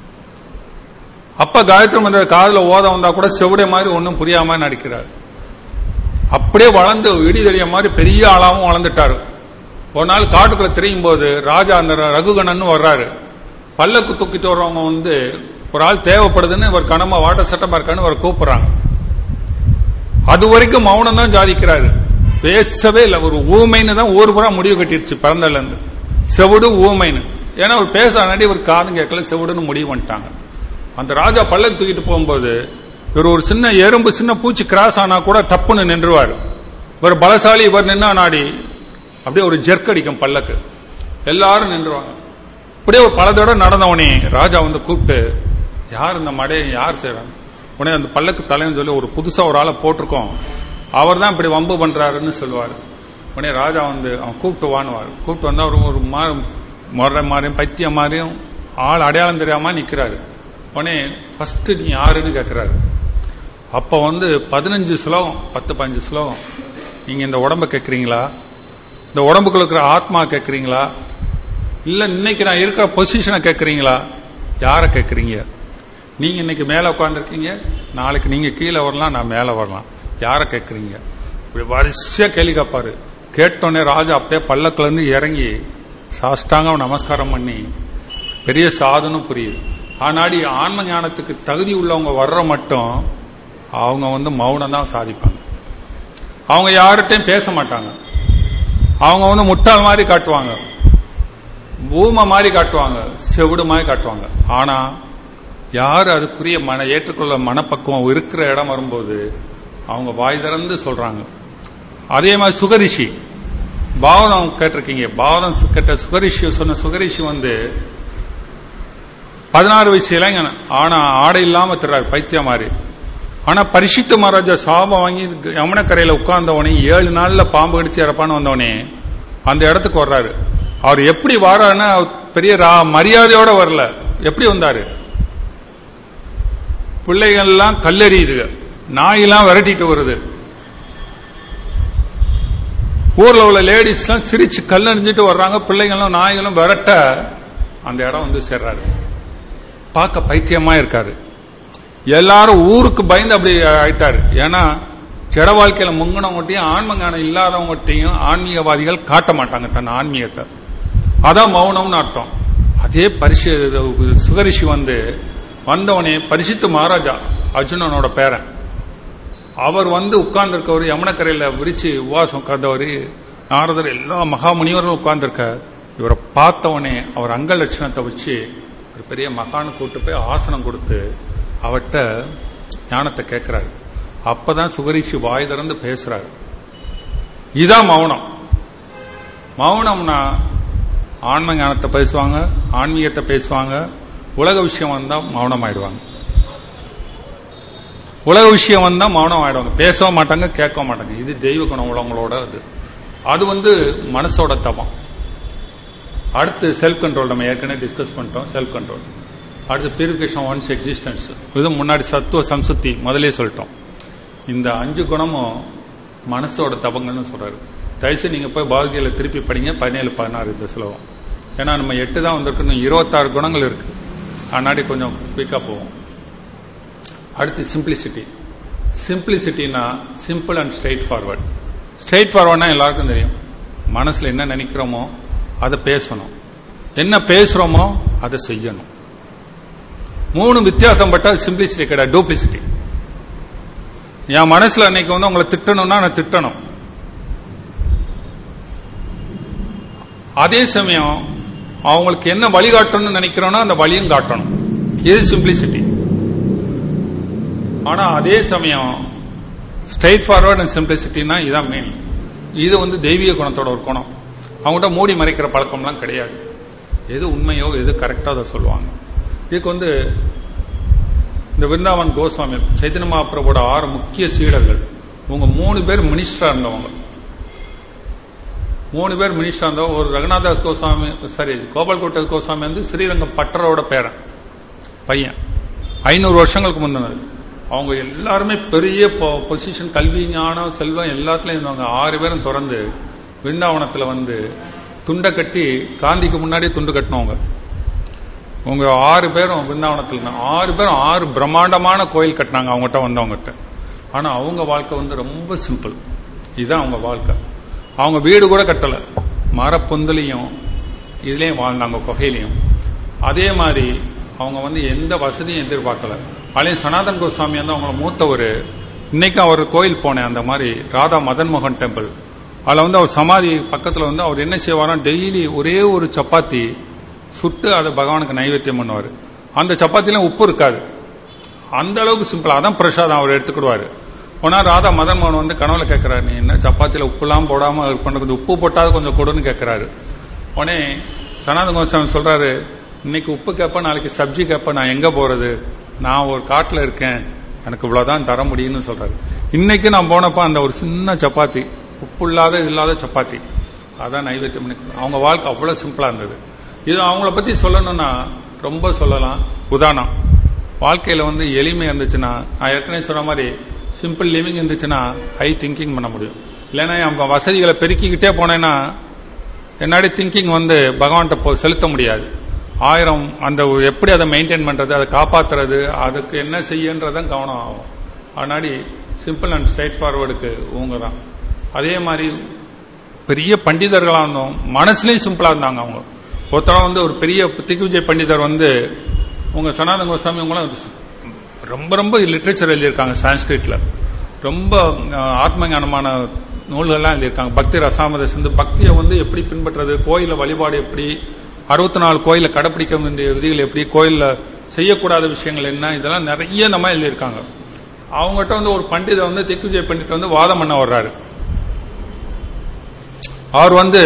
Speaker 1: அப்ப காயத்ரி மந்திர காதுல ஓத வந்தா கூட செவிட மாதிரி ஒன்னும் புரியாம நடிக்கிறார். அப்படியே வளர்ந்து இடி தெரிய மாதிரி பெரிய ஆளாவும் வளர்ந்துட்டாரு. ஒரு நாள் காட்டுக்குள்ள தெரியும் போது ராஜா அந்த ரகுகணன் வர்றாரு. பல்லக்கு தூக்கிட்டு வர்றவங்க வந்து ஒரு ஆள் தேவைப்படுதுன்னு இவர் கனமா வாட்டர் செட்டப்பா இருக்கான்னு இவர் கூப்பிடுறாங்க. அது வரைக்கும் மௌனம் தான் ஜாதிக்கிறாரு, பேசவே இல்லை. ஒரு ஊமைன்னு தான் ஊர் பூரா முடிவு கட்டிடுச்சு பிறந்தல இருந்து, செவிடு ஊமைன்னு. ஏன்னா அவர் பேச ஆனாடி ஒரு காதும் கேட்கல, செவிடுன்னு முடிவு பண்ணிட்டாங்க. அந்த ராஜா பல்லக்கு தூக்கிட்டு போகும்போது இவர் ஒரு சின்ன எறும்பு சின்ன பூச்சி கிராஸ் ஆனா கூட தப்புன்னு நின்றுவார். இவர் பலசாலி, இவர் நின்னா நாடி அப்படியே ஒரு ஜெர்க் அடிக்கும் பல்லக்கு, எல்லாரும் நின்றுவாங்க. அப்படியே ஒரு பல தடவை நடந்தவனே ராஜா வந்து கூப்பிட்டு, யார் இந்த மடையை யார் செய்யறாங்க? உடனே அந்த பல்லக்கு தலைன்னு சொல்லி ஒரு புதுசா ஒரு ஆளை போட்டிருக்கோம், அவர் தான் இப்படி வம்பு பண்றாருன்னு சொல்லுவாரு. உடனே ராஜா வந்து அவன் கூப்பிட்டு வானுவார். கூப்பிட்டு வந்தா ஒரு முறை மாதிரியும் பைத்தியம் மாதிரியும் ஆள் அடையாளம் தெரியாம நிக்கிறாரு. உடனே ஃபர்ஸ்ட் நீ யாருன்னு கேட்கிறாரு. அப்ப வந்து 15 ஸ்லோகம் 10-15 ஸ்லோகம். நீங்க இந்த உடம்ப கேட்கறீங்களா, இந்த உடம்புக்குள்ள இருக்கிற ஆத்மா கேட்கறீங்களா, இல்ல இன்னைக்கு நான் இருக்கிற பொசிஷனை கேட்கறீங்களா, யார கேட்கறீங்க? நீங்க இன்னைக்கு மேல உட்கார்ந்துருக்கீங்க, நாளைக்கு நீங்க கீழே வரலாம், நான் மேல வரலாம், யார கேட்கறீங்க? இப்படி வரிசையா கேள்வி கேட்பாரு. கேட்டோடனே ராஜா அப்படியே பல்லக்குல இருந்து இறங்கி சாஷ்டாங்க நமஸ்காரம் பண்ணி, பெரிய சாதுன்னு புரியுது. ஆனாடி ஆன்ம ஞானத்துக்கு தகுதி உள்ளவங்க வர்ற மட்டும் அவங்க வந்து மௌனம் தான் சாதிப்பாங்க. அவங்க யார்கிட்டையும் பேச மாட்டாங்க. அவங்க வந்து முட்டாள் மாதிரி காட்டுவாங்க, பூம மாதிரி காட்டுவாங்க, செவிடு மாதிரி காட்டுவாங்க. ஆனா யாரு அதுக்குரிய ஏற்றுக்கொள்ள மனப்பக்குவம் இருக்கிற இடம் வரும்போது அவங்க வாய் திறந்து சொல்றாங்க. அதே மாதிரி சுகரிஷி பாவதம் கேட்டிருக்கீங்க. பாவதம் கேட்ட சுகரிஷி சொன்ன சுகரிஷி வந்து 16 வயசு இளைஞன், ஆனா ஆடை இல்லாம திறாரு பைத்திய மாதிரி. ஆனா பரிசுத்த மகாராஜா சாபம் வாங்கி யமுனக்கரையில உட்கார்ந்தவனே 7 நாள்ல பாம்பு கடிச்சு இறப்பான்னு வந்தவனே அந்த இடத்துக்கு வர்றாரு. அவர் எப்படி வர்றாருன்னா பெரிய மரியாதையோட வரல. எப்படி வந்தாரு? பிள்ளைகள்லாம் கல்லெறியுதுங்க, நாயெல்லாம் விரட்டிட்டு வருது. ஊர்ல உள்ள லேடிஸ் எல்லாம் சிரிச்சு கல்லெறிஞ்சிட்டு வர்றாங்க, பிள்ளைகளும் நாய்களும் விரட்ட அந்த இடம் வந்து சேர்றாரு. பார்க்க பைத்தியமா இருக்காரு. எல்லாரும் ஊருக்கு பயந்து அப்படி ஆயிட்டாரு. ஏன்னா ஜட வாழ்க்கையில முங்கினவங்கட்டையும் ஆன்மஞானம் இல்லாதவங்கட்டையும் ஆன்மீகவாதிகள் காட்ட மாட்டாங்க தன் ஆன்மீகத்தை. அதான் மௌனம்னு அர்த்தம். அதே சுகரிஷி வந்தவனே பரிசுத்த மகாராஜா அர்ஜுனனோட பேரன், அவர் உட்கார்ந்துருக்கவர், யமுனக்கரையில விரிச்சு உபவாசம் உட்கார்ந்தவர், நாரதர் எல்லா மகாமுனிவர்களும் உட்கார்ந்துருக்க. இவரை பார்த்தவனே அவர் அங்க லட்சணத்தை வச்சு ஒரு பெரிய மகானு கூட்டு போய் ஆசனம் கொடுத்து அவர்கிட்ட ஞானத்தை கேட்கிறாரு. அப்பதான் சுகரிஷி வாய் திறந்து பேசுறாரு. இதான் மௌனம். மௌனம்னா ஆன்ம ஞானத்தை பேசுவாங்க, ஆன்மீகத்தை பேசுவாங்க, உலக விஷயம் வந்தா மௌனம் ஆயிடுவாங்க. உலக விஷயம் வந்தா மௌனம் ஆயிடுவாங்க, பேசவும் மாட்டாங்க, கேட்கவும் மாட்டாங்க. இது தெய்வ குணம் உள்ளவங்களோட அது மனசோட தபம். அடுத்து செல்ஃப் கண்ட்ரோல், நம்ம ஏற்கனவே டிஸ்கஸ் பண்ணிட்டோம். Self control. அடுத்து பியூரிஃபிகேஷன் ஒன்ஸ் எக்ஸிஸ்டன்ஸ். இது முன்னாடி சத்துவ சம்சுத்தி முதலே சொல்லிட்டோம். இந்த 5 குணமும் மனசோட தபங்கள்னு சொல்றாரு. தயவுசெய்து நீங்க போய் பாகவத்கீதையில திருப்பி படிங்க 17, 16 இந்த ஸ்லோகம். ஏன்னா நம்ம 8 தான் வந்திருக்கு, 26 குணங்கள் இருக்கு. அதனாடி கொஞ்சம் குயிக்கா போவோம். அடுத்து சிம்பிளிசிட்டி. சிம்பிளிசிட்டினா சிம்பிள் அண்ட் ஸ்ட்ரெயிட் ஃபார்வர்ட். ஸ்ட்ரெயிட் ஃபார்வர்ட்னா எல்லாருக்கும் தெரியும். மனசுல என்ன நினைக்கிறோமோ அதை பேசணும், என்ன பேசுறோமோ அதை செய்யணும். 3 வித்தியாசம் பட்டா சிம்பிளிசிட்டி கிடையாது, டூப்ளிசிட்டி. என் மனசுல அன்னைக்கு உங்களை திட்டணும்னா நான் திட்டணும். அதே சமயம் அவங்களுக்கு என்ன வழிகாட்டணும்னு நினைக்கிறோன்னா அந்த வழியும் காட்டணும். இது சிம்பிளிசிட்டி. ஆனா அதே சமயம் ஸ்ட்ரெயிட் ஃபார்வர்ட் அண்ட் சிம்பிளிசிட்டினா இதான் மீனிங். இது தெய்வீக குணத்தோட ஒரு குணம். அவங்ககிட்ட மூடி மறைக்கிற பழக்கம்லாம் கிடையாது. எது உண்மையோ எது கரெக்டோ அதை சொல்லுவாங்க. இதுக்கு இந்த விருந்தாவன் கோஸ்வாமி, சைத்தன்ய மகாபிரபுவோட 6 முக்கிய சீடர்கள், இவங்க 3 பேர் மினிஸ்டரா இருந்தவங்க. 3 பேர் மினிஸ்டரா இருந்தவங்க. ஒரு ரகுநாதாஸ் கோஸ்வாமி, கோபால்கோட்ட கோஸ்வாமி ஸ்ரீரங்கம் பட்டரோட பேரன் பையன், 500 வருஷங்களுக்கு முந்தினது. அவங்க எல்லாருமே பெரிய பொசிஷன், கல்வி, ஞானம், செல்வம் எல்லாத்துலயும் இருந்தவங்க. 6 பேரும் திறந்து விருந்தாவனத்துல துண்டை கட்டி காந்திக்கு முன்னாடி துண்டு கட்டினவங்க. உங்க 6 பேரும் விருந்தாவனத்துல 6 பேரும் 6 பிரம்மாண்டமான கோயில் கட்டினாங்க அவங்ககிட்ட வந்தவங்ககிட்ட. ஆனா அவங்க வாழ்க்கை ரொம்ப சிம்பிள். இதுதான் அவங்க வாழ்க்கை. அவங்க வீடு கூட கட்டல, மரப்பொந்தலையும் இதுலயும் வாழ்ந்தாங்க, குகையிலையும். அதே மாதிரி அவங்க எந்த வசதியும் எதிர்பார்க்கல. அலையும் சனாதன் கோஸ்வாமி அவங்கள மூத்தவர். இன்னைக்கு அவர் கோயில் போனேன், அந்த மாதிரி ராதா மதன் மோகன் டெம்பிள். அதுல அவர் சமாதி பக்கத்துல அவர் என்ன செய்வாராம், டெய்லி ஒரே ஒரு சப்பாத்தி சுட்டு அதை பகவானுக்கு நைவேத்தியம் பண்ணுவாரு. அந்த சப்பாத்தில உப்பு இருக்காது, அந்த அளவுக்கு சிம்பிளா. அதான் பிரசாதம் அவர் எடுத்துக்கிடுவாரு. உடனே ராதா மதன் மோகன் கனவுல கேட்கிறாரு, நீ என்ன சப்பாத்தில உப்பு எல்லாம் போடாம பண்றது, உப்பு போட்டாது கொஞ்சம் கொடுன்னு கேட்கிறாரு. உடனே சனாதன கோஸ்வாமி சொல்றாரு, இன்னைக்கு உப்பு கேப்ப, நாளைக்கு சப்ஜி கேப்ப, நான் எங்க போறது, நான் ஒரு காட்டுல இருக்கேன், எனக்கு இவ்வளவுதான் தர முடியும்னு சொல்றாரு. இன்னைக்கு நான் போனப்ப அந்த ஒரு சின்ன சப்பாத்தி, உப்பு இல்லாத சப்பாத்தி, அதான் நைவேத்தியம் பண்ணி. அவங்க வாழ்க்கை அவ்வளவு சிம்பிளா இருந்தது. இது அவங்கள பத்தி சொல்லணும்னா ரொம்ப சொல்லலாம். உதாரணம், வாழ்க்கையில எளிமை இருந்துச்சுன்னா, நான் ஏற்கனவே சொன்ன மாதிரி சிம்பிள் லிவிங் இருந்துச்சுன்னா ஹை திங்கிங் பண்ண முடியும். இல்லைன்னா அவங்க வசதிகளை பெருக்கிக்கிட்டே போனேன்னா என்னடி திங்கிங் பகவான்கிட்ட செலுத்த முடியாது. 1000 அந்த எப்படி அதை மெயின்டைன் பண்றது, அதை காப்பாத்துறது, அதுக்கு என்ன செய்யன்றதான் கவனம் ஆகும். அதனாடி சிம்பிள் அண்ட் ஸ்ட்ரைட் ஃபார்வர்டுக்கு உங்க தான். அதே மாதிரி பெரிய பண்டிதர்களா இருந்தோம், மனசுலயும் சிம்பிளா இருந்தாங்க. அவங்க ஒருத்தரம் ஒரு பெரிய திக்விஜய் பண்டிதர் உங்க சனாதன கோஸ்வாமி ரொம்ப ரொம்ப லிட்ரேச்சர் எழுதியிருக்காங்க. சான்ஸ்கிரிட்ல ரொம்ப ஆத்ம ஞானமான நூல்கள்லாம் எழுதியிருக்காங்க. பக்தி ரசாமத சிந்து, பக்தியை எப்படி பின்பற்றது, கோயில வழிபாடு எப்படி, 64 கோயில கடைபிடிக்க வேண்டிய விதிகள் எப்படி, கோயில்ல செய்யக்கூடாத விஷயங்கள் என்ன, இதெல்லாம் நிறைய நம்ம எழுதியிருக்காங்க. அவங்ககிட்ட ஒரு பண்டிதர் திக்விஜய் பண்டிதர் வாதம் பண்ண வர்றாரு. அவர்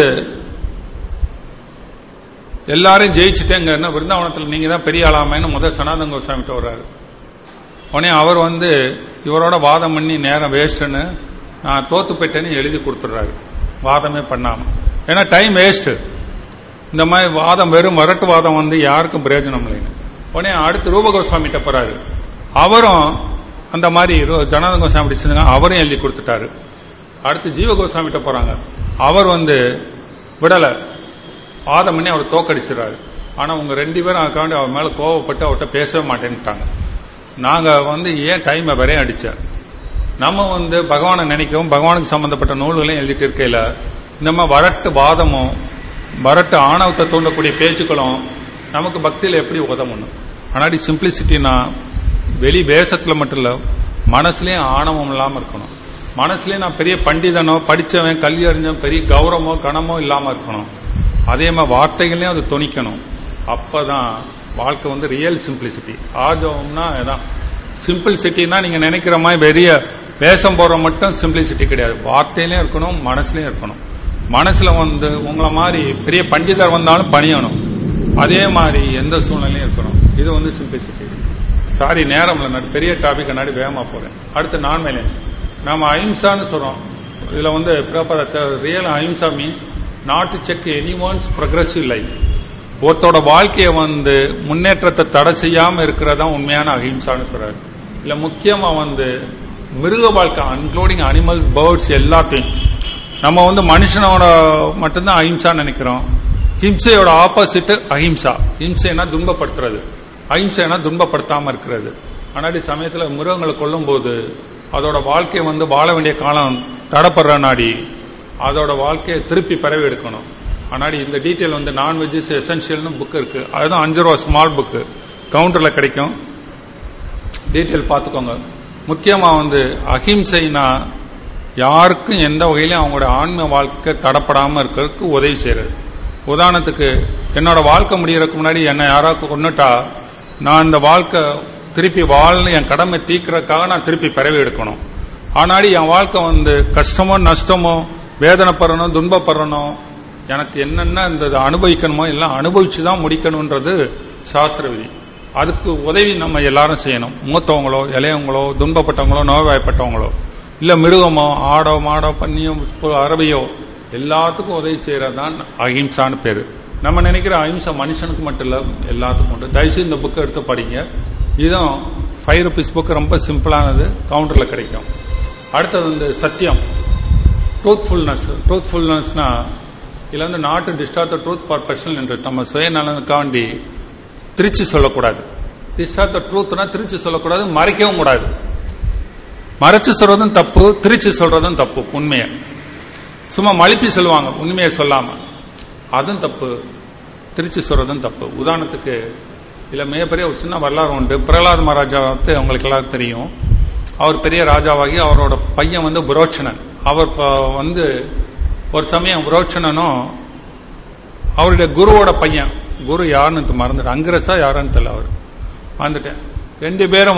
Speaker 1: எல்லாரையும் ஜெயிச்சுட்டேங்க, விருந்தாவனத்தில் நீங்க தான் பெரிய ஆளாமேன்னு முதல் சனாதன கோஸ்வாமி கிட்ட வர்றாரு. உடனே அவர் இவரோட வாதம் பண்ணி நேரம் வேஸ்ட்னு, நான் தோத்து போயிட்டேன்னு எழுதி கொடுத்துடுறாரு, வாதமே பண்ணாம. ஏன்னா டைம் வேஸ்ட். இந்த மாதிரி வாதம் வெறும் வரட்டு வாதம் யாருக்கும் பிரயோஜனம் இல்லைன்னு. உடனே அடுத்து ரூப கோஸ்வாமி கிட்ட போறாரு. அவரும் அந்த மாதிரி ஜனார்தன் கோஸ்வாமி படிச்சிருந்தாங்க, அவரும் எழுதி கொடுத்துட்டாரு. அடுத்து ஜீவ கோஸ்வாமிகிட்ட போறாங்க. அவர் விடல, வாதம் பண்ணி அவர் தோக்கடிச்சிடறாரு. ஆனா உங்க 2 பேரும் அதுக்காண்டி அவர் மேல கோவப்பட்டு அவர்கிட்ட பேசவே மாட்டேன்ட்டாங்க. நாங்க ஏன் டைமை வரையும் அடிச்சேன். நம்ம பகவானை நினைக்கவும் பகவானுக்கு சம்பந்தப்பட்ட நூல்களையும் எழுதிட்டு இருக்கையில இந்த மாதிரி வரட்டு வாதமும் வரட்டு ஆணவத்தை தூண்டக்கூடிய பேச்சுக்களும் நமக்கு பக்தியில எப்படி உதவணும். ஆனாடி சிம்பிளிசிட்டினா வெளி வேஷத்துல மட்டும் இல்ல, மனசுலயும் ஆணவம் இல்லாம இருக்கணும். மனசுலயும் நான் பெரிய பண்டிதனோ படிச்சவன் கல்வி அறிஞ்சவன் பெரிய கௌரவமோ கணமோ இல்லாம இருக்கணும். அதே மாதிரி வார்த்தைகளையும் அது துணிக்கணும். அப்பதான் வாழ்க்கை ரியல் சிம்பிளிசிட்டி. ஆஜவம்னா அதான் சிம்பிளிசிட்டினா நீங்க நினைக்கிற மாதிரி பெரிய வேஷம் போடுற மட்டும் சிம்பிளிசிட்டி கிடையாது. வார்த்தையிலயும் இருக்கணும், மனசுலயும் இருக்கணும். மனசுல உங்களை மாதிரி பெரிய பண்டிதர் வந்தாலும் பணியணும். அதே மாதிரி எந்த சூழ்நிலையும் இருக்கணும். இது சிம்பிளிசிட்டி. சாரி, நேரம் இல்லை, பெரிய டாபிக் நாடி வேகமா போறேன். அடுத்து நான் வயலன்ஸ். நாம அஹிம்சான்னு சொல்றோம். இதுல real ahimsa means not to check anyone's progressive life. ஒருத்தோட வாழ்க்கையை முன்னேற்றத்தை தடை செய்யாம இருக்கிறதா உண்மையான அஹிம்சான்னு சொல்றாரு. இல்ல முக்கியமா மிருக வாழ்க்கை இன்க்ளூடிங் அனிமல்ஸ், பேர்ட்ஸ் எல்லாத்தையும் நம்ம மனுஷனோட மட்டும்தான் அஹிம்சா நினைக்கிறோம். ஹிம்சையோட ஆப்போசிட் அஹிம்சா. ஹிம்சைனா துன்பப்படுத்துறது, அஹிம்சைனா துன்பப்படுத்தாம இருக்கிறது. ஆனாடி சமயத்துல மிருகங்களை கொல்லும் போது அதோட வாழ்க்கையை வாழ வேண்டிய காலம் தடப்படுற நாடி அதோட வாழ்க்கையை திருப்பி பரவி எடுக்கணும். ஆனாடி இந்த டீட்டெயில் நான்வெஜ் எசென்ஷியல்னு புக் இருக்கு. அதுதான் 5 ரூபா ஸ்மால் புக்கு கவுண்டர்ல கிடைக்கும். டீட்டெயில் பார்த்துக்கோங்க. முக்கியமா அஹிம்சைனா யாருக்கும் எந்த வகையிலும் அவங்களோட ஆன்ம வாழ்க்கை தடப்படாம இருக்கிறதுக்கு உதவி செய்யறது. உதாரணத்துக்கு என்னோட வாழ்க்கை முடியறதுக்கு முன்னாடி என்னை யாராவது கொன்னுட்டா நான் இந்த வாழ்க்கை திருப்பி வாழ்ந்து என் கடமை தீக்கிறதுக்காக நான் திருப்பி பிறவி எடுக்கணும். ஆனாடி என் வாழ்க்கை கஷ்டமோ நஷ்டமோ வேதனைப்படணும் துன்பப்படணும், எனக்கு என்னென்ன இந்த அனுபவிக்கணுமோ எல்லாம் அனுபவிச்சுதான் முடிக்கணும்ன்றது சாஸ்திர விதி. அதுக்கு உதவி நம்ம எல்லாரும் செய்யணும். மூத்தவங்களோ இளையவங்களோ துன்பப்பட்டவங்களோ நோய்வாய்ப்பட்டவங்களோ இல்ல மிருகமோ ஆடோ மாடோ பன்னியோ அரவையோ எல்லாத்துக்கும் உதவி செய்யறதுதான் அஹிம்சான்னு பேரு. நம்ம நினைக்கிற அஹிம்சா மனுஷனுக்கு மட்டும் இல்ல, எல்லாத்துக்கும் உண்டு. தயவுசெய்து இந்த புக்கை எடுத்து படிங்க. இதுவும் 5 ரூபீஸ் புக், ரொம்ப சிம்பிளானது, கவுண்டர்ல கிடைக்கும். அடுத்தது சத்தியம், ட்ரூத்ஃபுல்னஸ். ட்ரூத்ஃபுல்னஸ்னா இதுல not to distort the truth for personal என்று நம்ம சுயநலனுக்காண்டி திருச்சி சொல்லக்கூடாது. டிஸ்டார்ட் த ட்ரூத்னா திருச்சி சொல்லக்கூடாது, மறைக்கவும் கூடாது. மறைச்சு சொல்றதும் தப்பு, திருச்சி சொல்றதும் தப்பு. உண்மையை சும்மா மழுப்பி சொல்லுவாங்க உண்மையை சொல்லாம, அதுவும் தப்பு. திருச்சி சொல்றதும் தப்பு. உதாரணத்துக்கு இல்ல மிகப்பெரிய ஒரு சின்ன வரலாறு உண்டு. பிரகலாத மகாராஜா அவங்களுக்கு எல்லாரும் தெரியும். அவர் பெரிய ராஜாவாகி அவரோட பையன் புரோச்சனன். அவர் ஒரு சமயம் புரோச்சனனும் அவருடைய குருவோட பையன், குரு யாருன்னு மறந்துட்டு, அங்கிரசா யாருன்னு தெரியல, அவர் மறந்துட்டேன். 2 பேரும்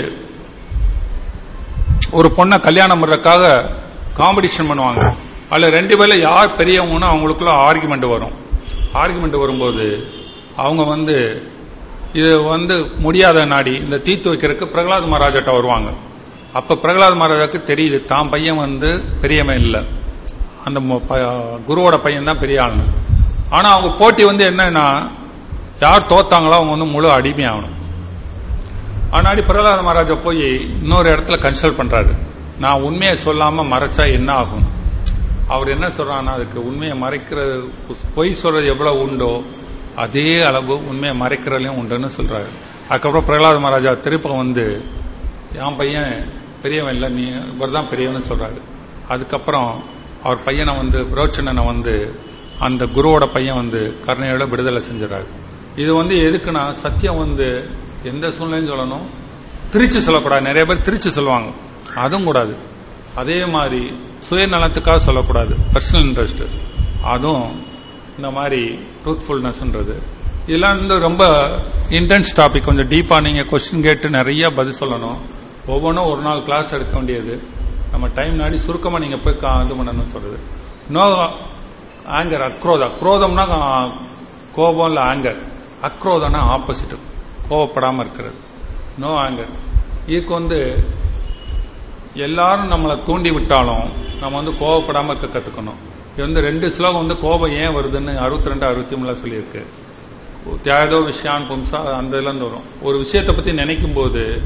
Speaker 1: ஒரு பொண்ணை கல்யாணம் பண்றதுக்காக காம்படிஷன் பண்ணுவாங்க. அதுல 2 பேர்ல யார் பெரியவங்கன்னா அவங்களுக்குள்ள ஆர்குமெண்ட் வரும். ஆர்குமெண்ட் வரும்போது அவங்க இது முடியாத நாடி இந்த தீர்த்து வைக்கிறதுக்கு பிரகலாத் மகாராஜாட்ட வருவாங்க. அப்ப பிரகலாத் மகாராஜாக்கு தெரியுது தான் பையன் பெரியவன் இல்ல, அந்த குருவோட பையன் தான் பெரிய ஆளுன்னு. ஆனா அவங்க போட்டி என்னன்னா யார் தோத்தாங்களோ அவங்க முழு அடிமையாகணும். ஆனாடி பிரகலாத மகாராஜா போய் இன்னொரு இடத்துல கன்சல்ட் பண்றாரு. நான் உண்மையை சொல்லாம மறைச்சா என்ன ஆகும்? அவர் என்ன சொல்றான்னா, அதுக்கு உண்மையை மறைக்கிறது, பொய் சொல்றது எவ்வளவு உண்டோ அதே அளவு உண்மையை மறைக்கிறதுலயும் உண்டுன்னு சொல்றாரு. அதுக்கப்புறம் பிரகலாத மகாராஜா திருப்ப என் பையன் பெரியவன் இல்ல, நீ இவர் தான் பெரியவன்னு சொல்றாரு. அதுக்கப்புறம் அவர் பையனை புரோச்சனனை அந்த குருவோட பையன் கருணையோட விடுதலை செஞ்சாரு. இது எதுக்குன்னா சத்தியம் எந்த சூழ்நிலையும் சொல்லணும், திருச்சி சொல்லக்கூடாது. நிறைய பேர் திருச்சி சொல்லுவாங்க, அதுவும் கூடாது. அதே மாதிரி சுயநலத்துக்காக சொல்லக்கூடாது, பர்சனல் இன்ட்ரெஸ்ட், அதுவும் இந்த மாதிரி ட்ரூத்ஃபுல்னஸ்ன்றது. இதெல்லாம் ரொம்ப இன்டென்ஸ் டாபிக். கொஞ்சம் டீப்பா நீங்க கொஸ்டின் கேட்டு நிறைய பதில் சொல்லணும். ஒவ்வொன்றும் ஒரு நாள் கிளாஸ் எடுக்க வேண்டியது. நம்ம டைம் நாடி சுருக்கமா நீங்க போய் இது பண்ணணும்னு சொல்றது. No anchor, அக்ரோதம். குரோதம்னா கோபம் இல்ல, ஆங்கர். அக்ரோதம்னா ஆப்போசிட், கோவப்படாம இருக்கிறது. No anger. இதுக்கு எல்லாரும் நம்மளை தூண்டி விட்டாலும் நம்ம கோவப்படாம இருக்க கத்துக்கணும். இது 2 ஸ்லோகம் கோபம் ஏன் வருதுன்னு 62, 63 சொல்லியிருக்கு. தியாகதோ விஷயான் பும்சா அந்த இதுல இருந்து வரும். ஒரு விஷயத்தை பத்தி நினைக்கும் போது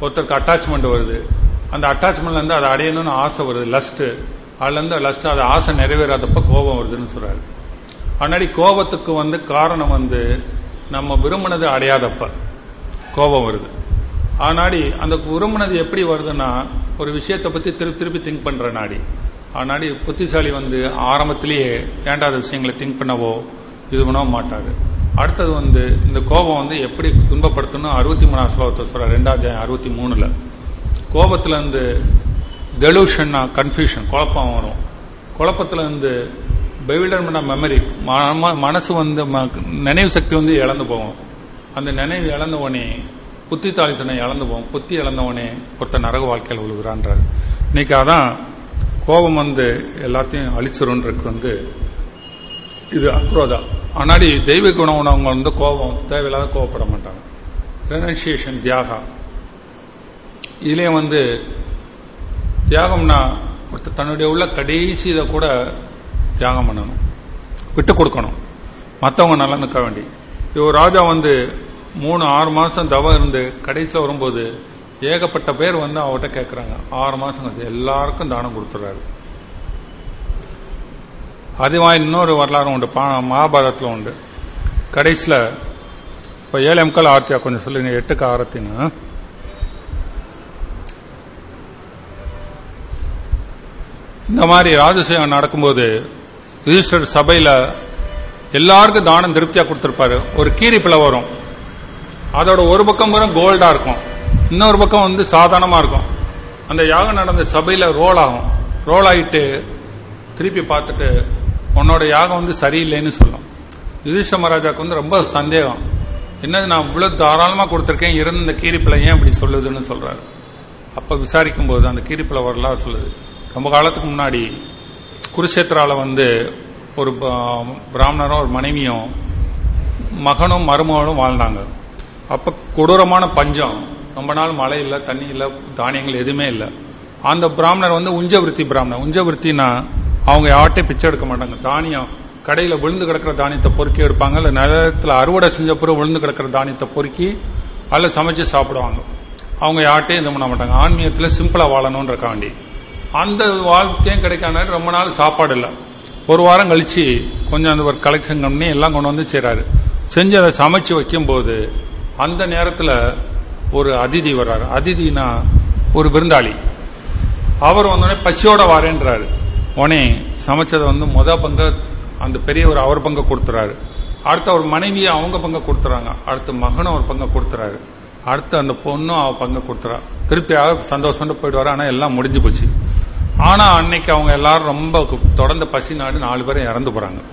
Speaker 1: ஒருத்தருக்கு அட்டாச்மெண்ட் வருது, அந்த அட்டாச்மெண்ட்ல இருந்து அதை அடையணும்னு ஆசை வருது, லஸ்ட், அதுல இருந்து லஸ்ட், அது ஆசை நிறைவேறாதப்ப கோபம் வருதுன்னு சொல்றாரு. முன்னாடி கோபத்துக்கு காரணம் நம்ம விரும்பினது அடையாதப்ப கோபம் வருது. ஆனாடி அந்த விரும்பினது எப்படி வருதுன்னா ஒரு விஷயத்தை பத்தி திருப்பி திருப்பி திங்க் பண்ற நாடி. ஆனாடி புத்திசாலி ஆரம்பத்திலேயே வேண்டாத விஷயங்களை திங்க் பண்ணவோ இது பண்ணவோ மாட்டாரு. அடுத்தது இந்த கோபம் எப்படி துன்பப்படுத்தணும் 63 ஸ்லோகத்தை சொல்ற 2:63 கோபத்துல டெலூஷன், கன்ஃபியூஷன், குழப்பம் வரும். குழப்பத்துல பெவில்டர்மெண்ட் மெமரி, மனசு நினைவு சக்தி இழந்து போகும். அந்த நினைவு இழந்த உடனே புத்திசாலித்தனை இழந்து போகும். புத்தி இழந்தவனே ஒருத்தர் நரக வாழ்க்கையில் விழுகிறான்றாரு. இன்னைக்கு அதான் கோபம் எல்லாத்தையும் அழிச்சிரும்ன்றது இது அக்ரோதா. ஆனாடி தெய்வ குணம் உணவங்க கோபம் தேவையில்லாத கோவப்பட மாட்டாங்க. ரெனன்சியேஷன், தியாகம். இதுலயே தியாகம்னா ஒருத்தர் தன்னுடைய உள்ள கடைசி இதை கூட தியாகம் பண்ணணும், விட்டு கொடுக்கணும், மற்றவங்க நல்லா நிற்க வேண்டி. ஒரு ராஜா 3-6 மாசம் தவம் இருந்து கடைசியில் வரும்போது ஏகப்பட்ட பேர் அவர்கிட்ட கேட்கறாங்க. 6 மாசம் எல்லாருக்கும் தானம் கொடுத்துறாரு. அதுவா இன்னொரு வரலாறு உண்டு, மகாபாரதத்தில் உண்டு. கடைசியில் இப்ப 7 ஆர்த்தியா கொஞ்சம் சொல்லுங்க. 8 ஆரத்தினா இந்த மாதிரி ராஜசேவம் நடக்கும்போது யுதிஷ்டர் சபையில எல்லாருக்கும் தானம் திருப்தியா கொடுத்திருப்பாரு. ஒரு கீரிப்பிள்ளை வரும், அதோட ஒரு பக்கம் கோல்டா இருக்கும், இன்னொரு பக்கம் சாதாரணமா இருக்கும். அந்த யாகம் நடந்த சபையில ரோல் ஆகும். ரோல் ஆயிட்டு திருப்பி பார்த்துட்டு உன்னோட யாகம் சரியில்லைன்னு சொல்லும். யுதிஷ்ட மகாராஜாக்கு ரொம்ப சந்தேகம், என்னது நான் இவ்வளவு தாராளமா கொடுத்திருக்கேன், இருந்த இந்த கீரிப்பிள்ளை ஏன் இப்படி சொல்லுதுன்னு சொல்றாரு. அப்ப விசாரிக்கும் போது அந்த கீரிப்பிள்ளை வரலாறு சொல்லுது. ரொம்ப காலத்துக்கு முன்னாடி குருஷேத்திரால ஒரு பிராமணரும் ஒரு மனைவியும் மகனும் மருமகளும் வாழ்ந்தாங்க. அப்ப கொடூரமான பஞ்சம், ரொம்ப நாள் மழை இல்ல, தண்ணி இல்ல, தானியங்கள் எதுவுமே இல்ல. அந்த பிராமணர் உஞ்சவிருத்தி பிராமணர். உஞ்சவிருத்தினா அவங்க யார்ட்டையும் பிச்சை எடுக்க மாட்டாங்க. தானியம் கடையில விழுந்து கிடக்கிற தானியத்தை பொறுக்கி எடுப்பாங்க, இல்ல நிலத்துல அறுவடை செஞ்ச பிறகு விழுந்து கிடக்கிற தானியத்தை பொறுக்கி அதில் சமைச்சு சாப்பிடுவாங்க. அவங்க யார்ட்டையும் இது பண்ண மாட்டாங்க. ஆன்மீகத்துல சிம்பிளா வாழணும்ன்றக்காண்டி அந்த வாழ்க்கையும் கிடைக்காத ரொம்ப நாள் சாப்பாடு இல்லை. ஒரு வாரம் கழிச்சு கொஞ்சம் அந்த ஒரு கலெக்ஷன் பண்ணி எல்லாம் கொண்டு செய்றாரு. செஞ்சு அதை சமைச்சு வைக்கும் போது அந்த நேரத்தில் ஒரு அதிதி வர்றாரு. அதிதினா ஒரு விருந்தாளி. அவர் பசியோட வாரேன்றாரு. உடனே சமைச்சதை முத பங்க அந்த பெரியவர் அவர் பங்க கொடுத்துறாரு. அடுத்து அவர் மனைவியை அவங்க பங்க கொடுத்துறாங்க. அடுத்து மகனும் அவர் பங்க கொடுத்துறாரு. அடுத்து அந்த பொண்ணும் அவ பங்க கொடுத்துறா. திருப்பி சந்தோஷம் போயிடுவாரு. ஆனா எல்லாம் முடிஞ்சு போச்சு. ஆனா அன்னைக்கு அவங்க எல்லாரும் ரொம்ப தொடர்ந்து பசி நாடு 4 பேரும் இறந்து போறாங்க.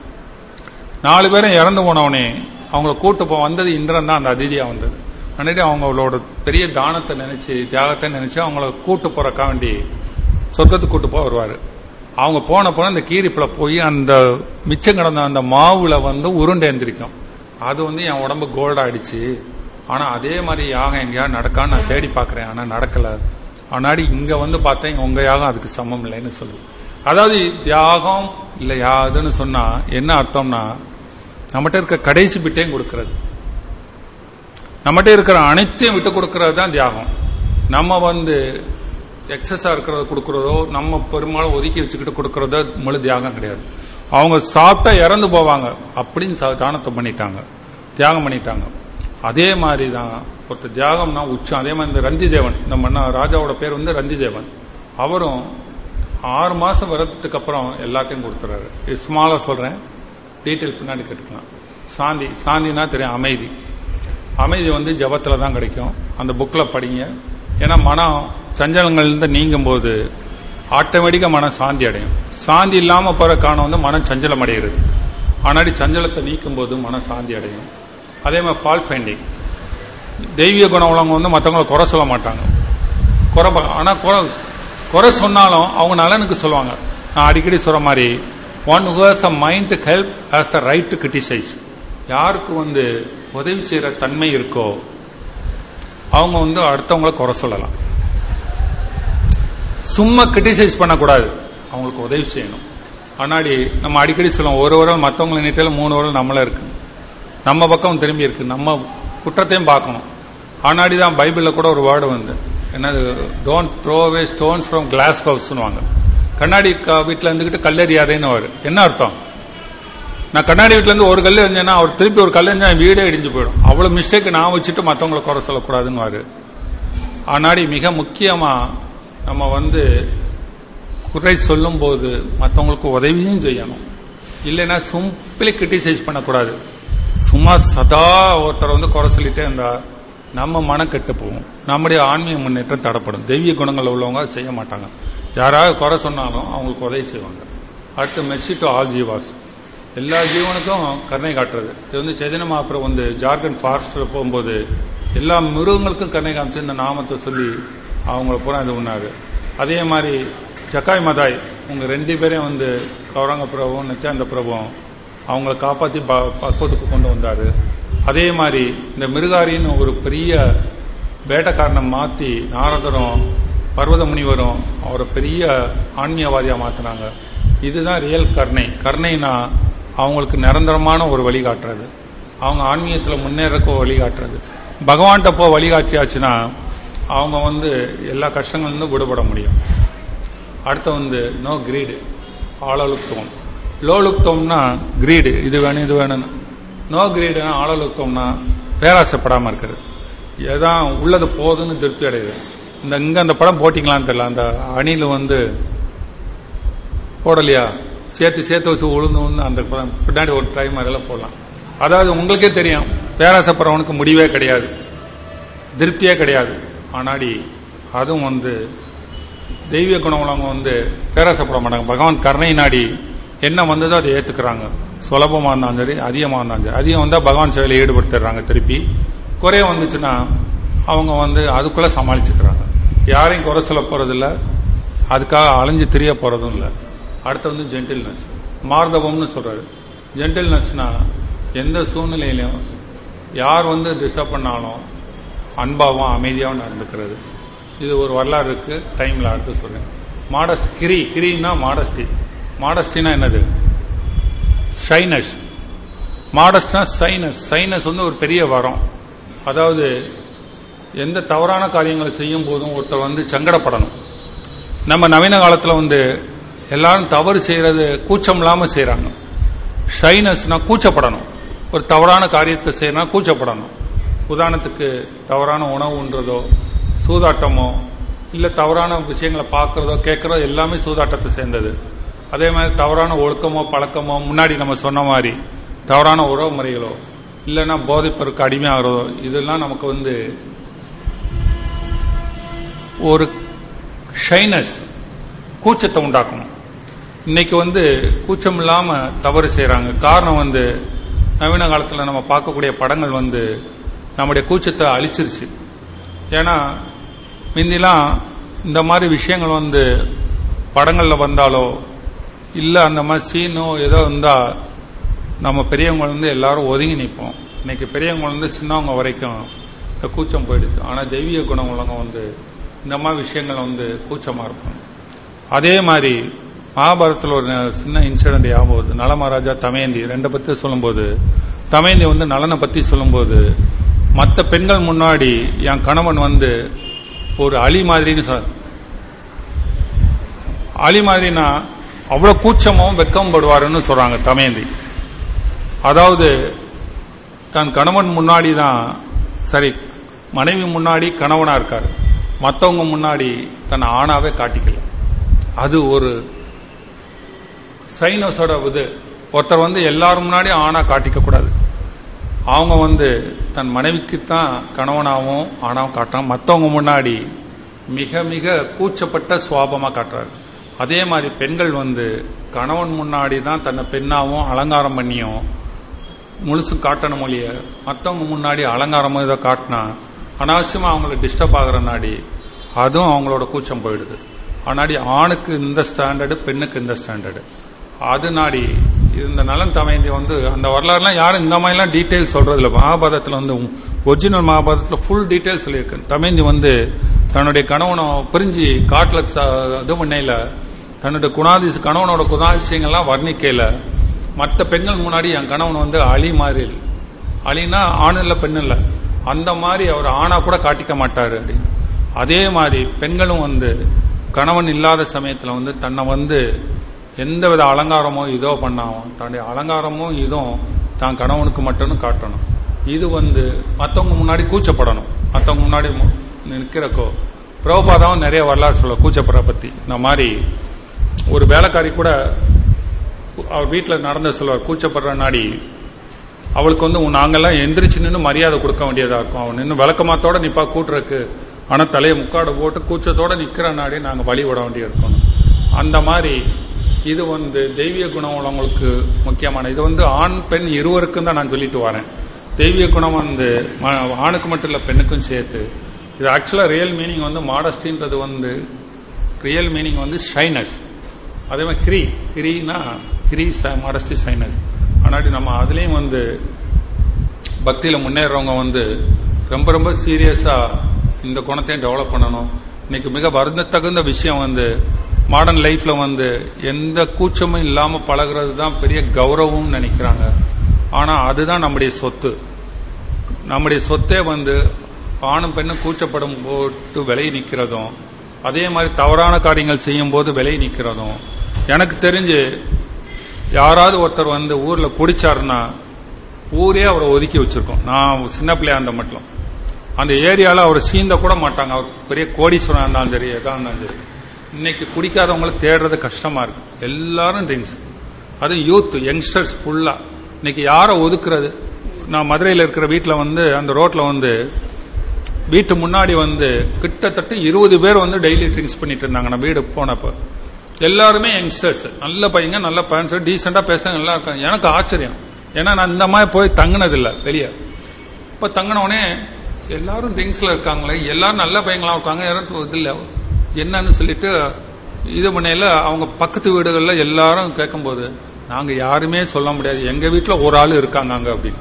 Speaker 1: 4 பேரும் இறந்து போனவனே அவங்கள கூட்டு வந்தது இந்திரன் தான், அந்த அதிதியா வந்தது. அன்னைக்கு அவங்களோட பெரிய தானத்தை நினைச்சு தியாகத்தை நினைச்சு அவங்கள கூட்டு போறக்கா வேண்டி சொர்க்கத்துக்கு கூட்டு போக வருவாரு. அவங்க போன அந்த கீரிப்பில் போய் அந்த மிச்சம் கிடந்த அந்த மாவுல உருண்டை எந்திரிக்கும். அது என் உடம்பு கோல்ட் ஆயிடுச்சு. ஆனா அதே மாதிரி யாகம் எங்கேயாவது நடக்கான்னு நான் தேடி பாக்குறேன், ஆனா நடக்கல. ஆனாடி இங்க பார்த்தேன் உங்க யாகம் அதுக்கு சமம் இல்லைன்னு சொல்லு. அதாவது தியாகம் இல்ல யாதுன்னு சொன்னா என்ன அர்த்தம்னா நம்மகிட்ட இருக்க கடைசி பிட்டையும் கொடுக்கறது, நம்மகிட்ட இருக்கிற அனைத்தையும் விட்டு கொடுக்கறது தான் தியாகம். நம்ம எக்ஸஸா இருக்கிறத கொடுக்கறதோ நம்ம பெரும்பாலும் ஒதுக்கி வச்சுக்கிட்டு கொடுக்கறதோ முழு தியாகம் கிடையாது. அவங்க சாப்பிட்டா இறந்து போவாங்க அப்படின்னு தானத்தை பண்ணிட்டாங்க, தியாகம் பண்ணிட்டாங்க. அதே மாதிரிதான் ஒருத்தர் தியாகம்னா உச்சம். அதே மாதிரி இந்த ரந்திதேவன், நம்ம ராஜாவோட பேர் ரந்திதேவன். அவரும் 6 மாசம் வரதுக்கு அப்புறம் எல்லாத்தையும் கொடுத்துறாரு. ஸ்மாலா சொல்றேன், டீட்டெயில் பின்னாடி கேட்டுக்கலாம். சாந்தினா தெரியும், அமைதி. அமைதி ஜபத்துல தான் கிடைக்கும். அந்த புக்ல படிங்க. ஏன்னா மனம் சஞ்சலங்கள் நீங்கும் போது ஆட்டோமேட்டிக்கா மனம் சாந்தி அடையும். சாந்தி இல்லாம போற காரணம் மனம் சஞ்சலம் அடைகிறது. ஆனாடி சஞ்சலத்தை நீக்கும் போது மனம் சாந்தி அடையும். அதே மாதிரி ஃபால்ட் ஃபைண்டிங், தெய்வீக குணம் உள்ளவங்க மற்றவங்களை குறை சொல்ல மாட்டாங்க. ஆனா குறை சொன்னாலும் அவங்க நலனுக்கு சொல்லுவாங்க. நான் அடிக்கடி சொல்ற மாதிரி, one who has the mind to help has the right to criticise. யாருக்கு உதவி செய்யற தன்மை இருக்கோ அவங்க அடுத்தவங்களை குறை சொல்லலாம். சும்மா கிரிட்டிசைஸ் பண்ணக்கூடாது, அவங்களுக்கு உதவி செய்யணும். ஆனாடி நம்ம அடிக்கடி சொல்லுவோம், ஒரு வரல் மற்றவங்களை நீட்டால 3 வரல் நம்மள இருக்கு, நம்ம பக்கம் திரும்பி இருக்கு, நம்ம குற்றத்தையும் பார்க்கணும். ஆனாடிதான் பைபிள்ல கூட ஒரு வேர்டு என்னது don't throw away stones from glass ஹவுஸ்னுவாங்க. கண்ணாடி வீட்டில் இருந்துகிட்டு கல்லெறியாதேன்னு அவர் என்ன அர்த்தம்? நான் கண்ணாடி வீட்டில இருந்து ஒரு கல் எறிஞ்சேன்னா அவர் திருப்பி ஒரு கல் எறிஞ்சா வீடே இடிஞ்சு போயிடும். அவ்வளவு மிஸ்டேக் நான் வச்சுட்டு மற்றவங்களை குறை சொல்லக்கூடாதுன்னு. ஆனாடி மிக முக்கியமா நம்ம குறை சொல்லும் போது மற்றவங்களுக்கு உதவியும் செய்யணும். இல்லைன்னா சிம்பிளி கிரிட்டிசைஸ் பண்ணக்கூடாது. சும்மா சதா ஒருத்தர் குறை சொல்லிட்டே இருந்தா நம்ம மனம் கெட்டு போகும், நம்முடைய ஆன்மீக முன்னேற்றம் தடைப்படும். தெய்வீக குணங்கள் உள்ளவங்க செய்ய மாட்டாங்க. யாராவது குறை சொன்னாலும் அவங்களுக்கு உதவி செய்வாங்க. அடுத்து மெர்சி டு ஆல் ஜீவாஸ், எல்லா ஜீவனுக்கும் கருணை காட்டுறது. இது சைதன்ய மகாபிரபு ஜார்க்கண்ட் ஃபாரஸ்ட்ல போகும்போது எல்லா மிருகங்களுக்கும் கருணை காமிச்சு இந்த நாமத்தை சொல்லி அவங்கள பூரா இது பண்ணாரு. அதே மாதிரி ஜக்காய் மதாய் உங்க 2 பேரையும் கௌரங்க பிரபுவும் நித்யானந்த பிரபுவும் அவங்கள காப்பாற்றி பக்குவத்துக்கு கொண்டு வந்தாரு. அதே மாதிரி இந்த மிருகாரின்னு ஒரு பெரிய வேட்டக்காரனை மாத்தி நாரதரும் பர்வத முனிவரும் அவரை பெரிய ஆன்மீகவாதியா மாத்தினாங்க. இதுதான் ரியல் கருணை. கருணைனா அவங்களுக்கு நிரந்தரமான ஒரு வழிகாட்டுறது, அவங்க ஆன்மீகத்தில் முன்னேறக்கு வழிகாட்டுறது. பகவான்கிட்ட போ வழிகாட்டியாச்சுன்னா அவங்க எல்லா கஷ்டங்கள்லேருந்து விடுபட முடியும். அடுத்த நோ கிரீடு, ஆளலுக்தம். லோலுக்தம்னா கிரீடு, இது வேணும் இது வேணும்னு. நோ கிரீடுனா ஆளலுக்தம்னா பேராசைப்படாம இருக்கிறது, ஏதான் உள்ளது போதுன்னு திருப்தி அடையுது. இங்க அந்த படம் போட்டிங்களான்னு தெரியல, அந்த அணில் போடலையா, சேர்த்து வச்சு உளுந்து அந்த பின்னாடி ஒரு டைம் அதெல்லாம் போடலாம். அதாவது உங்களுக்கே தெரியும், பேராசைப்படுறவனுக்கு முடிவே கிடையாது, திருப்தியே கிடையாது. ஆனாடி அதுவும் தெய்வீக குணம் உள்ளவங்க பேராசைப்பட மாட்டாங்க. பகவான் கருணை நாடி என்ன வந்ததோ அதை ஏத்துக்கிறாங்க. சுலபமா இருந்தாலும் சரி, அதிகமா இருந்தாலும் சரி. அதிகம் வந்தா பகவான் சேவையில ஈடுபடுத்துறாங்க. திருப்பி குறைய வந்துச்சுன்னா அவங்க அதுக்குள்ள சமாளிச்சுக்கிறாங்க. யாரையும் குறை சொல்ல போறதில்ல, அதுக்காக அலைஞ்சு தெரிய போறதும் இல்லை. அடுத்து ஜென்டில்னஸ், மார்தவம்னு சொல்றாரு. ஜென்டில்னஸ்னா எந்த சூழ்நிலையிலும் யார் டிஸ்டர்ப் பண்ணாலும் அன்பாவும் அமைதியாகவும் நடந்துக்கிறது. இது ஒரு வரலாறு இருக்கு, டைம்ல அடுத்து சொல்றேன். Modest, கிரினா modesty. மாடஸ்டினா என்னது? ஷைனஸ். மாடஸ்ட்னா சைனஸ். சைனஸ் ஒரு பெரிய வரம். அதாவது எந்த தவறான காரியங்களை செய்யும் போதும் ஒருத்தர் சங்கடப்படணும். நம்ம நவீன காலத்துல எல்லாரும் தவறு செய்யறது கூச்சம் இல்லாம செய்யறாங்க. ஷைனஸ்னா கூச்சப்படணும். ஒரு தவறான காரியத்தை செய்யணும், கூச்சப்படணும். உதாரணத்துக்கு தவறான உணவுன்றதோ, சூதாட்டமோ, இல்ல தவறான விஷயங்களை பார்க்கறதோ கேட்கறதோ எல்லாமே சூதாட்டத்தை சேர்ந்தது. அதே மாதிரி தவறான ஒழுக்கமோ பழக்கமோ, முன்னாடி நம்ம சொன்ன மாதிரி தவறான உறவு முறைகளோ, இல்லைன்னா போதைப்பொருட்களுக்கு அடிமையாகிறதோ, இதெல்லாம் நமக்கு ஒரு ஷைனஸ், கூச்சத்தை உண்டாக்கணும். இன்னைக்கு கூச்சம் இல்லாம தவறு செய்யறாங்க. காரணம் நவீன காலத்துல நம்ம பார்க்கக்கூடிய படங்கள் நம்முடைய கூச்சத்தை அழிச்சிருச்சு. ஏன்னா முந்திலாம் இந்த மாதிரி விஷயங்கள் படங்கள்ல வந்தாலோ இல்ல அந்த மாதிரி சீனோ ஏதோ இருந்தா நம்ம பெரியவங்க எல்லாரும் ஒதுங்கி நிற்போம். இன்னைக்கு பெரியவங்க சின்னவங்க வரைக்கும் இந்த கூச்சம் போயிடுச்சு. ஆனா தெய்வீக குணம் உள்ளவங்க இந்த மாதிரி விஷயங்கள் கூச்சமா இருக்கும். அதே மாதிரி மகாபாரதத்தில் ஒரு சின்ன இன்சிடென்ட் ஆகும்போது, நல மகாராஜா தமயந்தி 2 பத்தி சொல்லும்போது, தமயந்தி நலனை பத்தி சொல்லும்போது, மற்ற பெண்கள் முன்னாடி என் கணவன் ஒரு அலி மாதிரின்னு சொல்ற. அலி மாதிரினா அவ்வளவு கூச்சமாவும் வெக்கம் படுவாருன்னு சொல்றாங்க தமயந்தி. அதாவது தன் கணவன் முன்னாடி தான் சரி, மனைவி முன்னாடி கணவனா இருக்காரு, மற்றவங்க முன்னாடி தன் ஆணாவே காட்டிக்கல. அது ஒரு சைனஸோட ஒருத்தர் எல்லாரும் முன்னாடி ஆணா காட்டிக்க கூடாது. அவங்க தன் மனைவிக்குத்தான் கணவனாகவும் ஆணாவும் காட்டுறாங்க, மற்றவங்க முன்னாடி மிக மிக கூச்சப்பட்ட சுவாபமா காட்டுறாரு. அதே மாதிரி பெண்கள் கணவன் முன்னாடி தான் தன்னை பெண்ணாவும் அலங்காரம் பண்ணியும் முழுசு காட்டணும் மொழிய, மற்றவங்க முன்னாடி அலங்காரமும் இதை காட்டினா அனாவசியமா அவங்களுக்கு டிஸ்டர்ப் ஆகிற நாடி அதுவும் அவங்களோட கூச்சம் போயிடுது. ஆனாடி ஆணுக்கு இந்த ஸ்டாண்டர்டு, பெண்ணுக்கு இந்த ஸ்டாண்டர்டு. அது நாடி இந்த நலன் தமயந்தி அந்த வரலாறுலாம் யாரும் இந்த மாதிரிலாம் டீட்டெயில் சொல்றது இல்லை. மகாபாரதத்தில் ஒரிஜினல் மகாபாரதத்தில் ஃபுல் டீட்டெயில் சொல்லியிருக்கு. தமயந்தி தன்னுடைய கணவனை பிரிஞ்சு காட்டுல இது பண்ணையில தன்னுடைய கணவனோட குணாதிசயங்கள்லாம் வர்ணிக்கையில மற்ற பெண்கள் முன்னாடி என் கணவன் அலி மாதிரி, அலினா ஆண் இல்ல பெண் இல்ல, அந்த மாதிரி அவர் ஆணா கூட காட்டிக்க மாட்டாரு அப்படின்னு. அதே மாதிரி பெண்களும் வந்து கணவன் இல்லாத சமயத்துல வந்து தன்னை எந்தவித அலங்காரமோ இதோ பண்ணாவும் தன்னுடைய அலங்காரமும் இதுவும் தான் கணவனுக்கு மட்டும் காட்டணும். இது மற்றவங்க முன்னாடி கூச்சப்படணும். மற்றவங்க முன்னாடி நிற்கிறக்கோ பிரபுபாதாவும் நிறைய வரலாறு சொல்ல கூச்சப்படுற பத்தி. இந்த மாதிரி ஒரு வேலைக்காரி கூட அவர் வீட்டில் நடந்த சொல்வார், கூச்சப்படுற நாடி அவளுக்கு நாங்கெல்லாம் எந்திரிச்சு நின்று மரியாதை கொடுக்க வேண்டியதா இருக்கும். அவன் நின்று விளக்கமாத்தோட நிப்பா கூட்டுறக்கு, ஆனா தலையை முக்காட போட்டு கூச்சத்தோட நிக்கிற நாடி நாங்க வழி விட வேண்டிய இருக்கணும். அந்த மாதிரி இது தெய்வீக குணம் உள்ளவங்களுக்கு முக்கியமான. இது ஆண் பெண் இருவருக்கும் தான் நான் சொல்லிட்டு வரேன். தெய்வீக குணம் ஆணுக்கு மட்டும் இல்ல பெண்ணுக்கும் சேர்த்து. இது ஆக்சுவலா ரியல் மீனிங் மாடஸ்டின்றது ரியல் மீனிங் ஷைனஸ். அதே மாதிரி கிரி மாடஸ்டி ஷைனஸ். ஆனாடி நம்ம அதுலயும் பக்தியில முன்னேறவங்க ரொம்ப ரொம்ப சீரியஸா இந்த குணத்தையும் டெவலப் பண்ணணும். இன்னைக்கு மிக வருந்தத்தகுந்த விஷயம் மாடர்ன் லைஃப்ல எந்த கூச்சமும் இல்லாம பழகிறது தான் பெரிய கௌரவம் நினைக்கிறாங்க. ஆனா அதுதான் நம்முடைய சொத்து. நம்முடைய சொத்தே ஆணும் பெண்ணும் கூச்சப்படும் போட்டு விலகி நிக்கிறதும், அதே மாதிரி தவறான காரியங்கள் செய்யும் போது விலகி நிக்கிறதும். எனக்கு தெரிஞ்சு யாராவது ஒருத்தர் ஊர்ல குடிச்சாருன்னா ஊரே அவரை ஒதுக்கி வச்சிருக்கோம். நான் சின்ன பிள்ளையா இருந்த மட்டும் அந்த ஏரியால அவரை சீந்த கூட மாட்டாங்க. அவர் பெரிய கோடீஸ்வரன் இருந்தாலும் சரி, எதா இருந்தாலும் சரி. இன்னைக்கு குடிக்காதவங்களை தேடுறது கஷ்டமா இருக்கு. எல்லாரும் ட்ரிங்க்ஸ், அது யூத் யங்ஸ்டர்ஸ் ஃபுல்லா. இன்னைக்கு யாரை ஒதுக்குறது? நான் மதுரையில் இருக்கிற வீட்டில் அந்த ரோட்ல வீட்டு முன்னாடி கிட்டத்தட்ட 20 பேர் டெய்லி ட்ரிங்க்ஸ் பண்ணிட்டு இருந்தாங்க. நான் வீடு போனப்ப எல்லாருமே யங்ஸ்டர்ஸ், நல்ல பையங்க, நல்ல பேரண்ட்ஸ், டீசெண்டா பேசுறாங்க, நல்லா இருக்காங்க. எனக்கு ஆச்சரியம். ஏன்னா நான் இந்த மாதிரி போய் தங்கினதில்லை வெளியே. இப்ப தங்கினவனே எல்லாரும் ட்ரிங்க்ஸ்ல இருக்காங்களே, எல்லாரும் நல்ல பையங்களா இருக்காங்க, யாரும் இதுல என்னன்னு சொல்லிட்டு இது பண்ணையில அவங்க பக்கத்து வீடுகள்ல எல்லாரும் கேட்கும்போது நாங்க யாருமே சொல்ல முடியாது, எங்க வீட்டுல ஒரு ஆள் இருக்காங்க அங்க அப்படின்னு.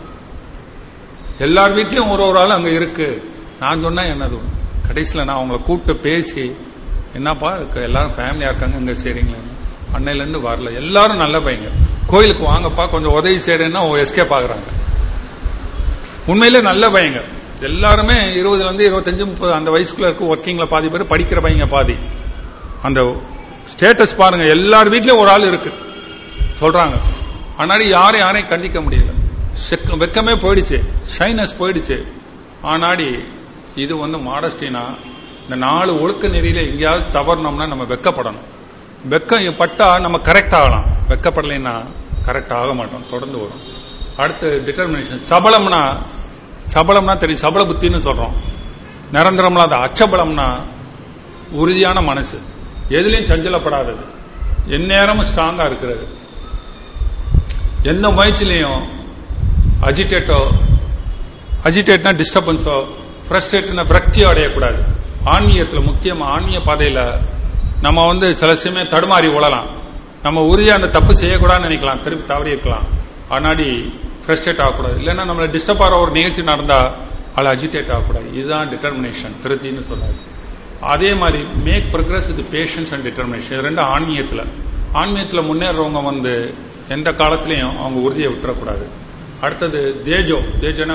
Speaker 1: எல்லார் வீட்லயும் ஒரு ஆள் அங்க இருக்கு. நான் சொன்னா என்னது, கடைசியில நான் அவங்களை கூப்பிட்டு பேசி, என்னப்பா எல்லாரும் ஃபேமிலியா இருக்காங்க இங்க சரிங்களா, அன்னையில இருந்து வரல, எல்லாரும் நல்ல பையங்க, கோயிலுக்கு வாங்கப்பா கொஞ்சம் உதவி செய்யறேன்னா எஸ்கேப் ஆகுறாங்க. உண்மையிலே நல்ல பையங்க எல்லாருமே. 20 25 30 அந்த வயசுக்குள்ள இருக்கு. ஒர்க்கிங்ல பாதி பேர், படிக்கிற பையங்க பாதி. அந்த ஸ்டேட்டஸ் பாருங்க, எல்லார் வீட்லயும் ஒரு ஆள் இருக்கு சொல்றாங்க. ஆனாடி யாரையும் கண்டிக்க முடியல. வெக்கமே போயிடுச்சு, ஷைனஸ் போயிடுச்சு. ஆனாடி இது மாடஸ்டினா இந்த 4 ஒழுக்க நெறியில எங்கேயாவது தவறணும்னா நம்ம வெக்கப்படணும். வெக்கம் பட்டா நம்ம கரெக்ட் ஆகலாம், வெக்கப்படலைன்னா கரெக்ட் ஆக மாட்டோம், தொடர்ந்து வரும். அடுத்து டிட்டர்மினேஷன். சபலம்னா தெரியும், சபல புத்தின்னு சொல்றோம். நிரந்தரம்ல அது அச்சபலம்னா உறுதியான மனசு, எதுலையும் சஞ்சலப்படாதது, எந்நேரமும் ஸ்ட்ராங்கா இருக்கிறது, எந்த முயற்சியிலையும் அஜிடேட்னா டிஸ்டர்பன்ஸோ, ஃப்ரஸ்ட்ரேட்னா விரக்தியோ அடையக்கூடாது. ஆன்மீகத்துல முக்கியமா ஆன்மீக பாதையில நம்ம சில சமயம் தடுமாறி உழலாம். நம்ம உறுதியா அந்த தப்பு செய்யக்கூடாதுன்னு நினைக்கலாம், திருப்பி தவறி இருக்கலாம். ஆனாடி ஃப்ரஸ்ட்ரேட் ஆகக்கூடாது. இல்லைன்னா நம்மள டிஸ்டர்ப் ஆகிற ஒரு நிகழ்ச்சி நடந்தா அதில் அஜிடேட் ஆகக்கூடாது. இதுதான் டிட்டர்மினேஷன், திருத்தின்னு சொல்லாது. அதே மாதிரி make progress with patience and determination. இது ரெண்டு ஆன்மீகத்துல முன்னேறவங்க எந்த காலத்திலையும் அவங்க உறுதியை விட்டுறக்கூடாது. அடுத்தது தேஜோனா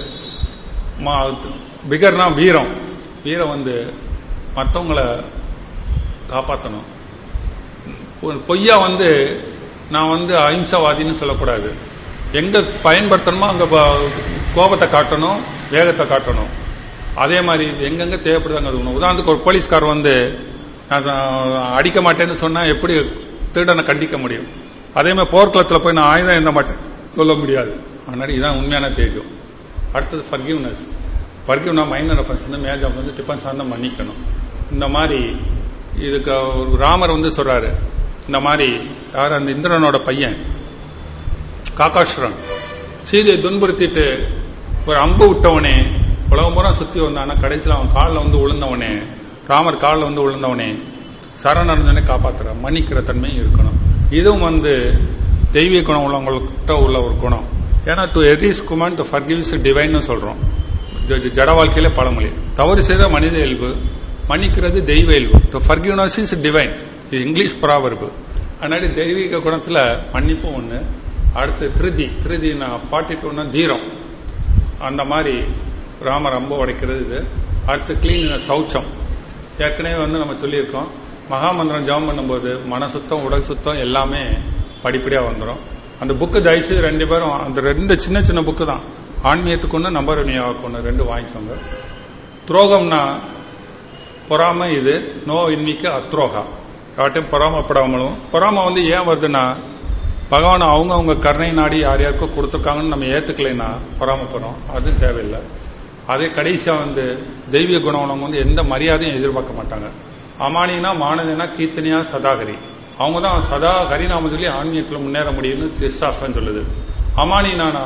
Speaker 1: பிகர்னா வீரம். மற்றவங்களை காப்பாற்றணும். பொய்யா நான் அஹிம்சாவாதின்னு சொல்லக்கூடாது. எங்க பயன்படுத்தணுமோ அங்க கோபத்தை காட்டணும், வேகத்தை காட்டணும். அதே மாதிரி எங்கெங்க தேவைப்படுதாங்க. உதாரணத்துக்கு ஒரு போலீஸ்கார் நான் அடிக்க மாட்டேன்னு சொன்னா எப்படி திருடனை கண்டிக்க முடியும்? அதே மாதிரி போர்க்களத்தில் போய் நான் ஆயுதம் எந்த மாட்டேன் சொல்ல முடியாது. அதனால இதுதான் உண்மையான தேஜம். அடுத்தது ஃபர்கிவ்னஸ். ஃபர்கிவ்னா மைனர் அஃபென்ஸ், மேஜர் டிஃபென்ஸ் ஆன மன்னிக்கணும். இந்த மாதிரி இதுக்கு ராமர் சொல்றாரு. இந்த மாதிரி யார், அந்த இந்திரனோட பையன் காகாசுரன் சீதையை துன்புறுத்திட்டு ஒரு அம்பு விட்டவனே, உலகம் பூரா சுத்தி வந்தானா, கடைசியில் அவன் காலில் விழுந்தவனே, ராமர் காலில் விழுந்தவனே சரணடைஞ்சனே காப்பாத்துற மன்னிக்கிற தன்மையும் இருக்கணும். இதுவும் தெய்வீக குணம் உள்ளவங்கள்கிட்ட உள்ள ஒரு குணம். ஏன்னா to err is human to forgive is டிவைன்னு சொல்றோம். ஜட வாழ்க்கையில பழமொழி. தவறு செய்த மனித இயல்பு, மன்னிக்கிறது தெய்வ இயல்பு. To forgiveness is divine. இது இங்கிலீஷ் ப்ராவர்பு. அதனால தெய்வீக குணத்துல மன்னிப்பு ஒண்ணு. அடுத்து திருதினா 42னா தீரம். அந்த மாதிரி ராமர் அம்பு உடைக்கிறது இது. அடுத்து கிளீன் சௌச்சம். ஏற்கனவே நம்ம சொல்லியிருக்கோம், மகாமந்திரம் ஜபம் பண்ணும்போது மன சுத்தம், உடல் சுத்தம் எல்லாமே படிப்படியா வந்துடும். அந்த புக்கு தயவுசெய்து 2 பேரும், அந்த 2 சின்ன சின்ன புக்கு தான், ஆன்மீகத்துக்கு ஒன்று, நம்பர் நியாவுக்கு ஒன்று, 2 வாங்கிக்கோங்க. துரோகம்னா பொறாமை, இது நோ இன்னைக்கு அத்ரோகா, யார்ட்டையும் பொறாமப்படாமலும். பொறாமை ஏன் வருதுன்னா, பகவான் அவங்க கருணை நாடி யார் யாருக்கோ கொடுத்துருக்காங்கன்னு நம்ம ஏத்துக்கலைன்னா பொறாமப்படுறோம், அது தேவையில்லை. அதே கடைசியா தெய்வீக குணம் உள்ளவங்க எந்த மரியாதையும் எதிர்பார்க்க மாட்டாங்க. அமானினா மானதேனா கீர்த்தனியா சதாகரி, அவங்க தான் சதா ஹரிநாம சொல்லி ஆன்மீகத்தில் முன்னேற முடியும்னு சிஸ்டாஸ்திரம் சொல்லுது. அமானினானா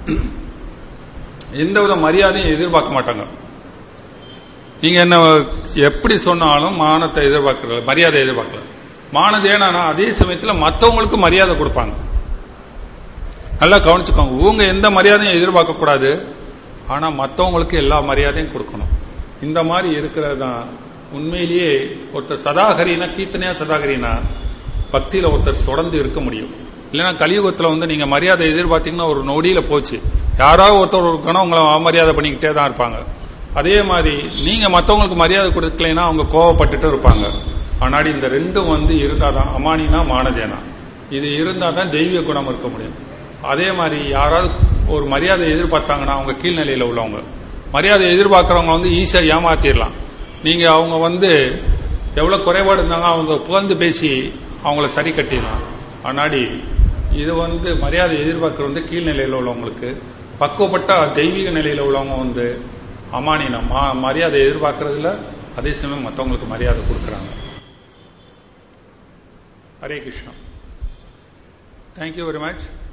Speaker 1: எந்தவித மரியாதையும் எதிர்பார்க்க மாட்டாங்க. நீங்க என்ன எப்படி சொன்னாலும் மானத்தை எதிர்பார்க்கல, மரியாதை எதிர்பார்க்கல. மானதேனா அதே சமயத்தில் மற்றவங்களுக்கு மரியாதை கொடுப்பாங்க. நல்லா கவனிச்சுக்கோங்க, இவங்க எந்த மரியாதையும் எதிர்பார்க்க கூடாது, ஆனா மற்றவங்களுக்கு எல்லா மரியாதையும் கொடுக்கணும். இந்த மாதிரி இருக்கிறது தான் உண்மையிலேயே ஒருத்தர் சதாகரினா, கீர்த்தனையா சதாகரினா பக்தியில ஒருத்தர் தொடர்ந்து இருக்க முடியும். இல்லைன்னா கலியுகத்தில் நீங்க மரியாதை எதிர்பார்த்தீங்கன்னா ஒரு நொடியில போச்சு. யாராவது ஒருத்தர் ஒரு கணம் உங்களை மரியாதை பண்ணிக்கிட்டே தான் இருப்பாங்க. அதே மாதிரி நீங்க மற்றவங்களுக்கு மரியாதை கொடுக்கலைன்னா அவங்க கோவப்பட்டுட்டு இருப்பாங்க. ஆனால் இந்த 2 இருந்தாதான், அமானினா மானதேனா, இது இருந்தாதான் தெய்வீக குணம் இருக்க முடியும். அதே மாதிரி யாராவது ஒரு மரியாதை எதிர்பார்த்தாங்கன்னா அவங்க கீழ்நிலையில உள்ளவங்க, மரியாதை எதிர்பார்க்கறவங்க ஈஸியா ஏமாத்திடலாம். நீங்க அவங்க எவ்வளவு குறைபாடு இருந்தாங்க அவங்க புகழ்ந்து பேசி அவங்கள சரி கட்டிடலாம். ஆனாடி இது மரியாதை எதிர்பார்க்கறது கீழ்நிலையில உள்ளவங்களுக்கு. பக்குவப்பட்ட தெய்வீக நிலையில உள்ளவங்க அமானினா மரியாதை எதிர்பார்க்கறதுல, அதே சமயம் மற்றவங்களுக்கு மரியாதை கொடுக்கறாங்க. Hare Krishna. Thank you very much.